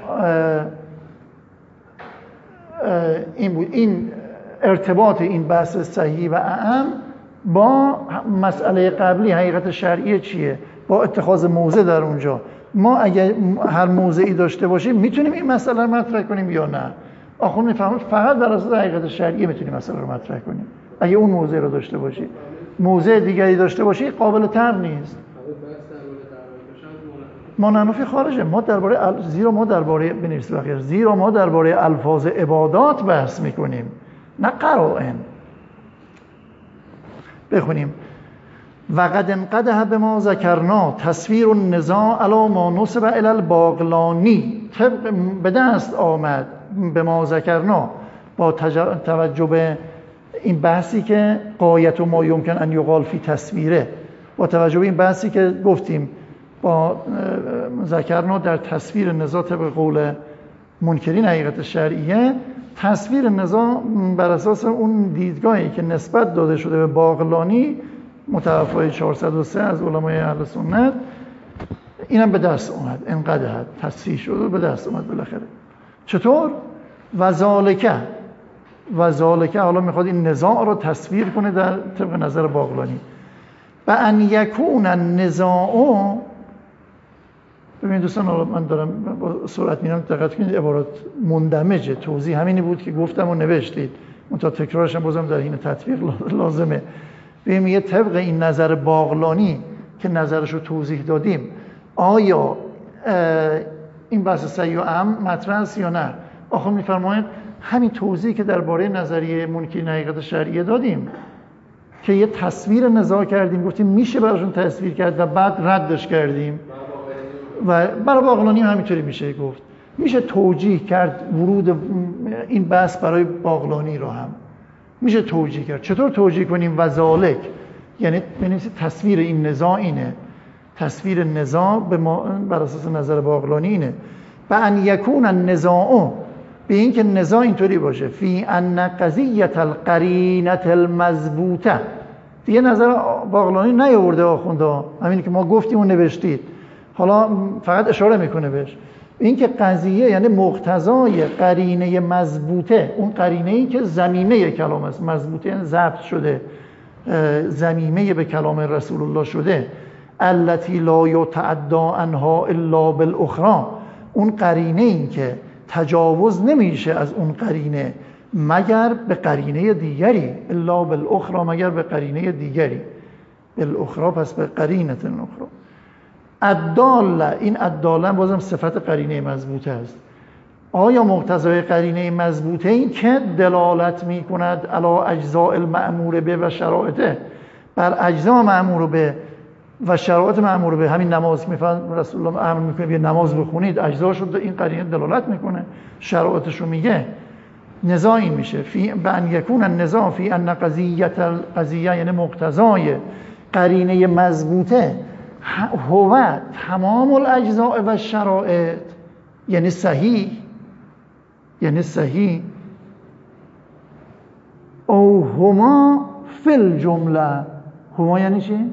Speaker 1: این بود، این ارتباط این بحث صحیح و اعم با مسئله قبلی حقیقت شرعی چیه، با اتخاذ موضع در اونجا. ما اگر هر موضعی داشته باشیم میتونیم این مسئله رو مطرح کنیم یا نه؟ آخون میفهمید فقط بر اساس حقیقت شرعی میتونیم مسئله رو مطرح کنیم. اگه اون موضع رو داشته باشی، موضع دیگری داشته باشی، قابل تر نیست. ما ننفی خارجه. ما درباره زیرا ما درباره الفاظ عبادات بحث میکنیم، نه قرائن. بخونیم: وقد انقدح بما ذکرنا تصویر النزاع علی ما نسب الی الباقلانی. طبق به دست آمد به ما ذکرنا، با توجه به این بحثی که غایت و ما یمکن ان یقال فی تصویره، با توجه به این بحثی که گفتیم با ذکرنا در تصویر نزاع طبق قول منکرین حقیقت شرعیه، تصویر نزاع بر اساس اون دیدگاهی که نسبت داده شده به باقلانی متوفای 403 از علمای اهل سنت، اینم به دست اومد، انقدر تصحیح شد و به دست اومد بالاخره. چطور؟ وذالکه حالا میخواد این نزاع رو تصویر کنه در طبق نظر باقلانی. و ان یکون النزاع، ببینید دوستان، من دارم با سرعت میرم، دقت کنید عبارات مندمجه، توضیح همینی بود که گفتم و نوشتید، منتها تکرارش هم بازم در این تطبیق لازمه. ببینید میگه طبق این نظر باقلانی که نظرش رو توضیح دادیم، آیا این بحث صحیح و اعم مطرح است یا نه؟ آخه میفرمایند همین توضیحی که درباره نظریه منکرین حقیقت شرعیه دادیم که یه تصویر نزاع کردیم، گفتیم میشه براشون تصویر کرد و بعد ردش کردیم، و برای باقلانی همینطوری میشه گفت، میشه توجیه کرد ورود این بحث برای باقلانی رو هم میشه توجیه کرد. چطور توجیه کنیم؟ وذالک یعنی بنویسید تصویر این نزاع اینه، تصویر نزاع بر اساس نظر باقلانی اینه. و ان یکون النزاع، به این که نزاع اینطوری باشه، فی ان قضیه القرینه المضبوطه. دیگه نظر باقلانی نیاورده آخونده، همین که ما گفتیم و نوشتید، حالا فقط اشاره میکنه بهش. این که قضیه یعنی مقتضای قرینه مضبوطه، اون قرینه‌ای که ضمیمه کلام است، مضبوطه یعنی ضبط شده، ضمیمه به کلام رسول الله شده، التی لا یتعدی عنها الا بالاخرى، اون قرینه‌ای که تجاوز نمیشه از اون قرینه مگر به قرینه دیگری، الا بالاخرى، مگر به قرینه دیگری، بالاخرى پس به قرینه اخرى. الداله، این الداله بازم صفت قرینه مضبوطه است. آیا مقتضای قرینه مضبوطه این که دلالت میکند علی اجزاء المأمور به و شرایطه، بر اجزا مأمور به و شرایط مأمور به، همین نماز که میفرماید رسول الله امر میکنه بیا نماز بخونید، اجزاش رو این قرینه دلالت میکنه، شرایطش رو میگه. نزاع این میشه فی بان یکون النزاع فی ان قضیه یعنی مقتضای قرینه مضبوطه هو تمام الاجزاء و شرایط، یعنی صحیح او هما فی الجمله. هما یعنی چی؟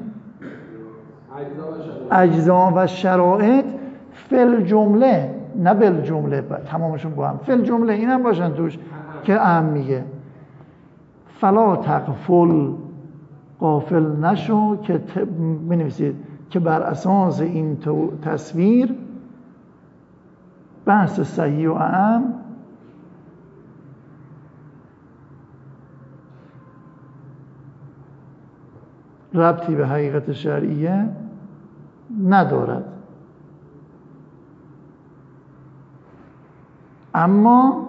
Speaker 1: اجزا و شرایط فی الجمله، نه بالجمله تمامشون با هم، فی الجمله این هم باشن توش که اهم میگه فلا تغفل، غافل نشو که بنویسید که بر اساس این تصویر بحث صحیح و اهم ربطی به حقیقت شرعیه ندارد، اما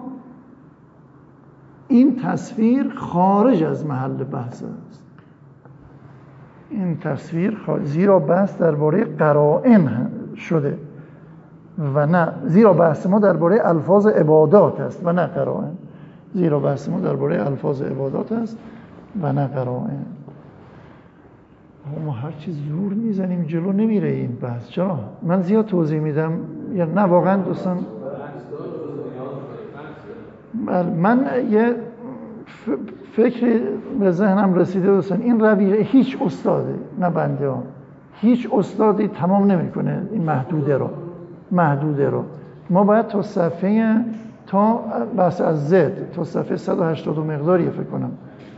Speaker 1: این تصویر خارج از محل بحث است. این تصویر زیرا بحث درباره قرائن شده و نه، زیرا بحث ما درباره الفاظ عبادات است و نه قرائن. زیرا بحث ما درباره الفاظ عبادات است و نه قرائن. ما هر چیز زور میزنیم جلو نمیره این بحث. چرا؟ من زیاد توضیح میدم یا نه؟ واقعا دوستان من یه فکر به ذهنم رسیده دوستان، این رویه هیچ استاده، نه بنده ها، هیچ استادی تمام نمیکنه این محدوده رو. ما باید تا صفحه، تا بحث از زد تا صفحه 180 مقداریه فکر کنم،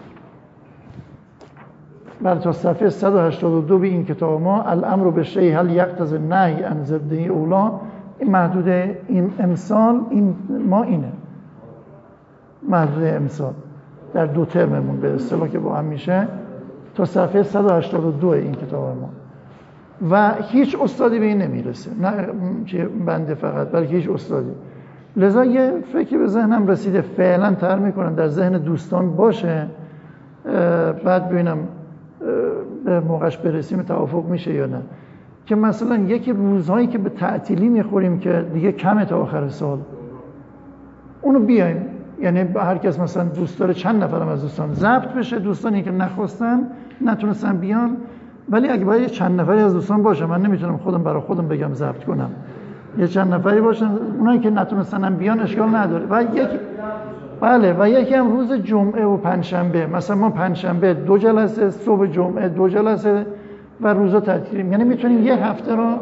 Speaker 1: بله تا صفحه 182 به این کتاب ما الامر بالشیء هل یقتضی النهی عن ضده اولا، این محدوده این امسال این ما اینه محدوده امسال در دو ترممون به اصطلاح که با هم میشه تا صفحه 182 این کتاب ما، و هیچ استادی به این نمیرسه، نه که بنده فقط بلکه هیچ استادی. لذا یه فکری به ذهنم رسیده، فعلا تر میکنم در ذهن دوستان باشه، بعد ببینم به موقعش برسیم توافق میشه یا نه، که مثلا یکی روزهایی که به تعطیلی میخوریم که دیگه کمه تا آخر سال اونو بیایم، یعنی هر کس مثلا دوست داره چند نفرم از دوستان ضبط بشه، دوستانی که نخواستن نتونستن بیان، ولی اگه باید چند نفری از دوستان باشه، من نمیتونم خودم برای خودم بگم ضبط کنم، یه چند نفری باشن، اونایی که نتونستن بیان اشکال نداره. و و یکی هم روز جمعه و پنجشنبه، مثلا ما پنجشنبه 2 جلسه، صبح جمعه 2 جلسه و روزا تعطیلیم، یعنی میتونیم یه هفته رو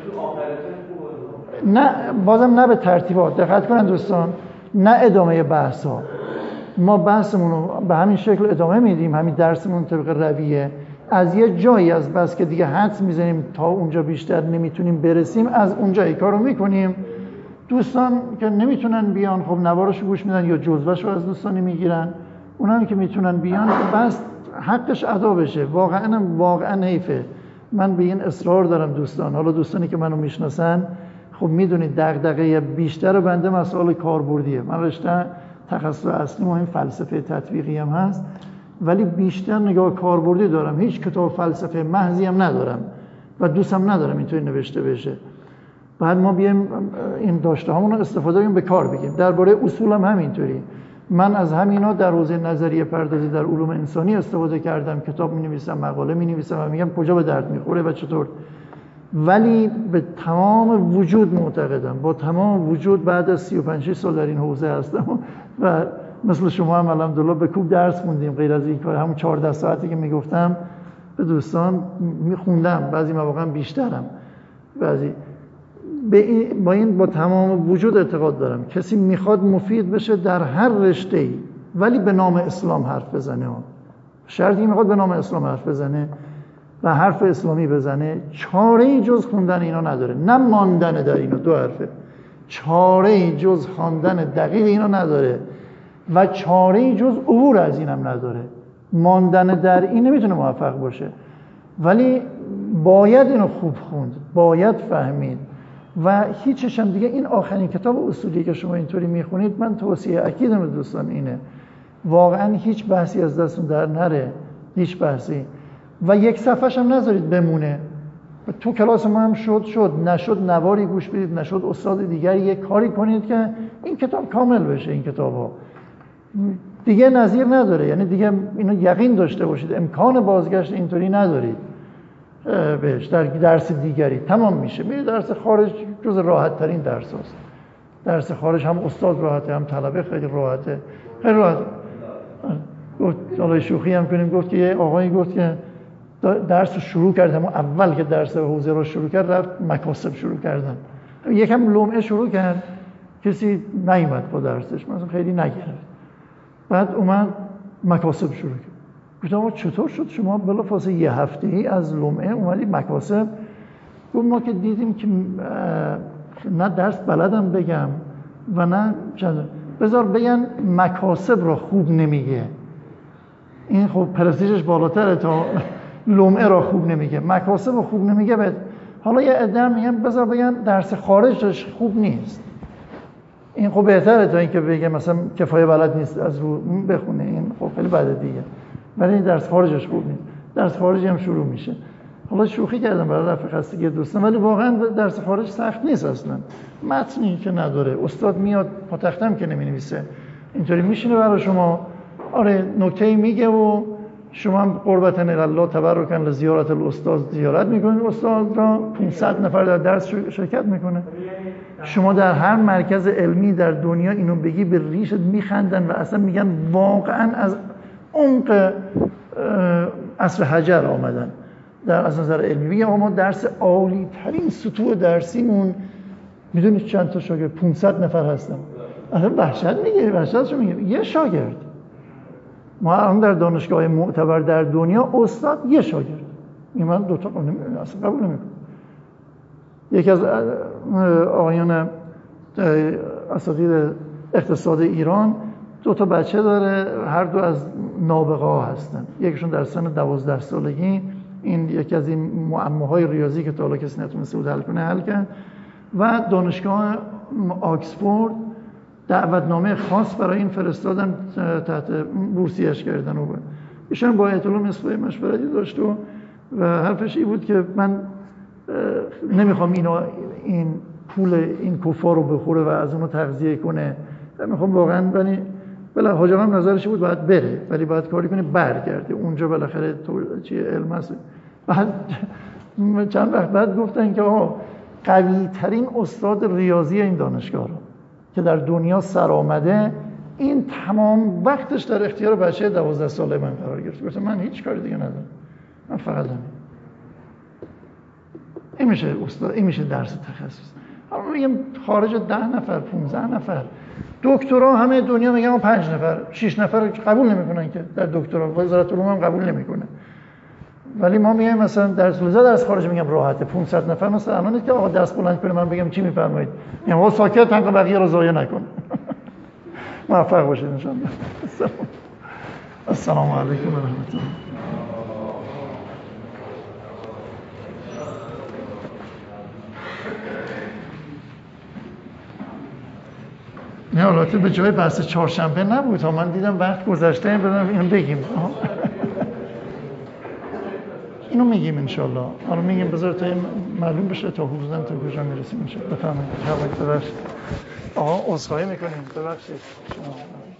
Speaker 1: نه بازم نه به ترتیبات، دقت کنن دوستان، نه ادامه بحث ها، ما بحثمون رو به همین شکل ادامه میدیم، همین درسمون طبق رویه، از یه جایی از بس که دیگه حدس میزنیم تا اونجا بیشتر نمیتونیم برسیم، از اونجا این کارو میکنیم. دوستان که نمیتونن بیان خب نوارشو گوش میدن یا جزوهشو از دوستانی میگیرن، اونایی که میتونن بیان بس حقش ادا بشه. واقعا حیفه، من به این اصرار دارم دوستان. حالا دوستانی که منو میشناسن خب میدونید دغدغه بیشتر بنده مسائل کاربردیه، من رشته تخصص اصلی ما این فلسفه تطبیقی هم هست، ولی بیشتر نگاه کاربردی دارم، هیچ کتاب فلسفه محضی هم ندارم و دوستم ندارم اینطوری نوشته بشه. بعد ما بیایم این داشته هامون رو استفاده کنیم به کار بگیم. درباره اصول هم همینطوری، من از همینا در حوزه نظریه پردازی در علوم انسانی استفاده کردم، کتاب می‌نویسم، مقاله می‌نویسم و میگم کجا به درد می‌خوره و چطور، ولی به تمام وجود معتقدم، با تمام وجود بعد از 35 سال در این حوزه هستم و مثل شما هم الحمدلله به کوب درس خوندیم، غیر از این کار همون 14 ساعتی که میگفتم به دوستان میخوندم، بعضی مواقع بیشترم، بعضی با تمام وجود اعتقاد دارم کسی میخواد مفید بشه در هر رشته‌ای ولی به نام اسلام حرف بزنه، شرطی میخواد به نام اسلام حرف بزنه و حرف اسلامی بزنه، چاره‌ای جز خوندن اینا نداره، نه ماندن در اینا، 2 حرفه، چاره‌ای جز خواندن دقیق اینا نداره و چاره‌ای جز عبور از اینم نداره. ماندن در این نمیتونه موفق باشه، ولی باید اینو خوب خوند، باید فهمید و هیچش هم دیگه. این آخرین کتاب اصولی که شما اینطوری میخونید، من توصیه اکیدم به دوستان اینه، واقعا هیچ بحثی از دستون در نره، هیچ بحثی، و یک صفحه‌ش هم نذارید بمونه. تو کلاس ما هم شد نشد نواری گوش بدید، نشد استاد دیگری یک کاری کنید که این کتاب کامل بشه. این کتاب‌ها دیگه نظیر نداره، یعنی دیگه اینو یقین داشته باشید امکان بازگشت اینطوری ندارید بهش در درس دیگری تمام میشه. میره درس خارج جز راحت ترین درس هست. درس خارج هم استاد راحته هم طلبه خیلی راحته، خیلی راحته. گفت حالا شوخی هم کنیم، گفت که یه آقایی گفت که درس رو شروع کرد، همون اول که درس حوزه رو شروع کرد رفت مکاسب شروع کردن. یکم لمعه شروع کرد، کسی نیومد با درسش، مثلا خیلی نگرفت. بعد اومد مکاسب شروع کرد. گفتم آقا چطور شد شما بلافاصله یه هفته‌ای از لمعه اومدی مکاسب؟ گفت ما که دیدیم که نه درس بلدم بگم و نه بذار بگن مکاسب رو خوب نمیگه، این خب پرستیژش بالاتره تا لمعه رو خوب نمیگه، مکاسب رو خوب نمیگه. حالا یه عده میگن بذار بگن درس خارجش خوب نیست، این خب بهتره تا اینکه بگه مثلا کفایه بلد نیست از رو بخونه، این خب خیلی بده دیگه، ولی درس خارجش خوب نیست. درس خارجی هم شروع میشه. حالا شوخی کردم برای رفع خستگی دوستان، ولی واقعا درس خارج سخت نیست اصلا، متنی که نداره، استاد میاد پا تختم که نمینویسه، اینطوری میشینه برای شما، آره نکته‌ای میگه و شما هم قربتاً الله تبرکاً لزیارت الاستاد زیارت میکنید، استاد را 500 نفر در درس شرکت میکنه. شما در هر مرکز علمی در دنیا اینو بگی به ریشت میخندن و اصلا میگن واقعاً از عمق عصر حجر آمدن در از نظر علمی. میگم ما درس عالی ترین سطوح درسیمون میدونید چند تا شاگرد؟ 500 نفر هستن. اصلا وحشت میگیره، وحشتشو میگیره. یه شاگرد. ما الان در دانشگاه معتبر در دنیا استاد یه شاگرد. من دو تا اصلا قبول نمیکنم. یکی از آقایان اساتید اقتصاد ایران 2 تا بچه داره، هر دو از نابغه ها هستن. یکیشون در سن 12 سالگی این یکی از این معماهای ریاضی که تا حالا کسی نتونسته بود حل کنه حل کرد و دانشگاه آکسفورد دعوتنامه خاص برای این فرستادن، تحت بورسیه‌اش کردن و ایشون با اطلاع مصفای مشورتی داشت و حرفش این بود که من نمیخوام این پول این کفار رو بخوره و از اونو تغذیه کنه، میخوام واقعا بله حاج آقا هم نظرش بود باید بره ولی باید کاری کنه برگرده اونجا، بالاخره چی علم هست. بعد چند وقت بعد گفتن که قوی ترین استاد ریاضی این دانشگاه رو که در دنیا سر آمده، این تمام وقتش در اختیار بچه 12 ساله من قرار گرفت. گفتم من هیچ کاری دیگه ندارم، من فقط این میشه استاد، این میشه درس تخصص. اما میگم خارج 10 نفر 15 نفر دکترا همه دنیا میگن 5 نفر 6 نفر قبول نمیکنن که در دکترا، وزارت علوم هم قبول نمیکنه. ولی ما میگیم مثلا درس خارج میگم راحته 500 نفر، مثلا الان که آقا دست بلند کنه من بگم چی میفرمایید، میگم آقا ساکت تا بقیه رو ضایع نکن. موفق باشید ان شاء الله. السلام علیکم و رحمت الله. نه البته به جای بحث چهارشنبه نبود ها، من دیدم وقت گذشته بدم اینو بگیم. اینو میگیم انشالله. حالا میگیم بذار تا معلوم بشه تا حدوداً تا کجا میرسیم انشالله. بفرمایید. ببخشید. آقا عذرخواهی میکنیم. ببخشید.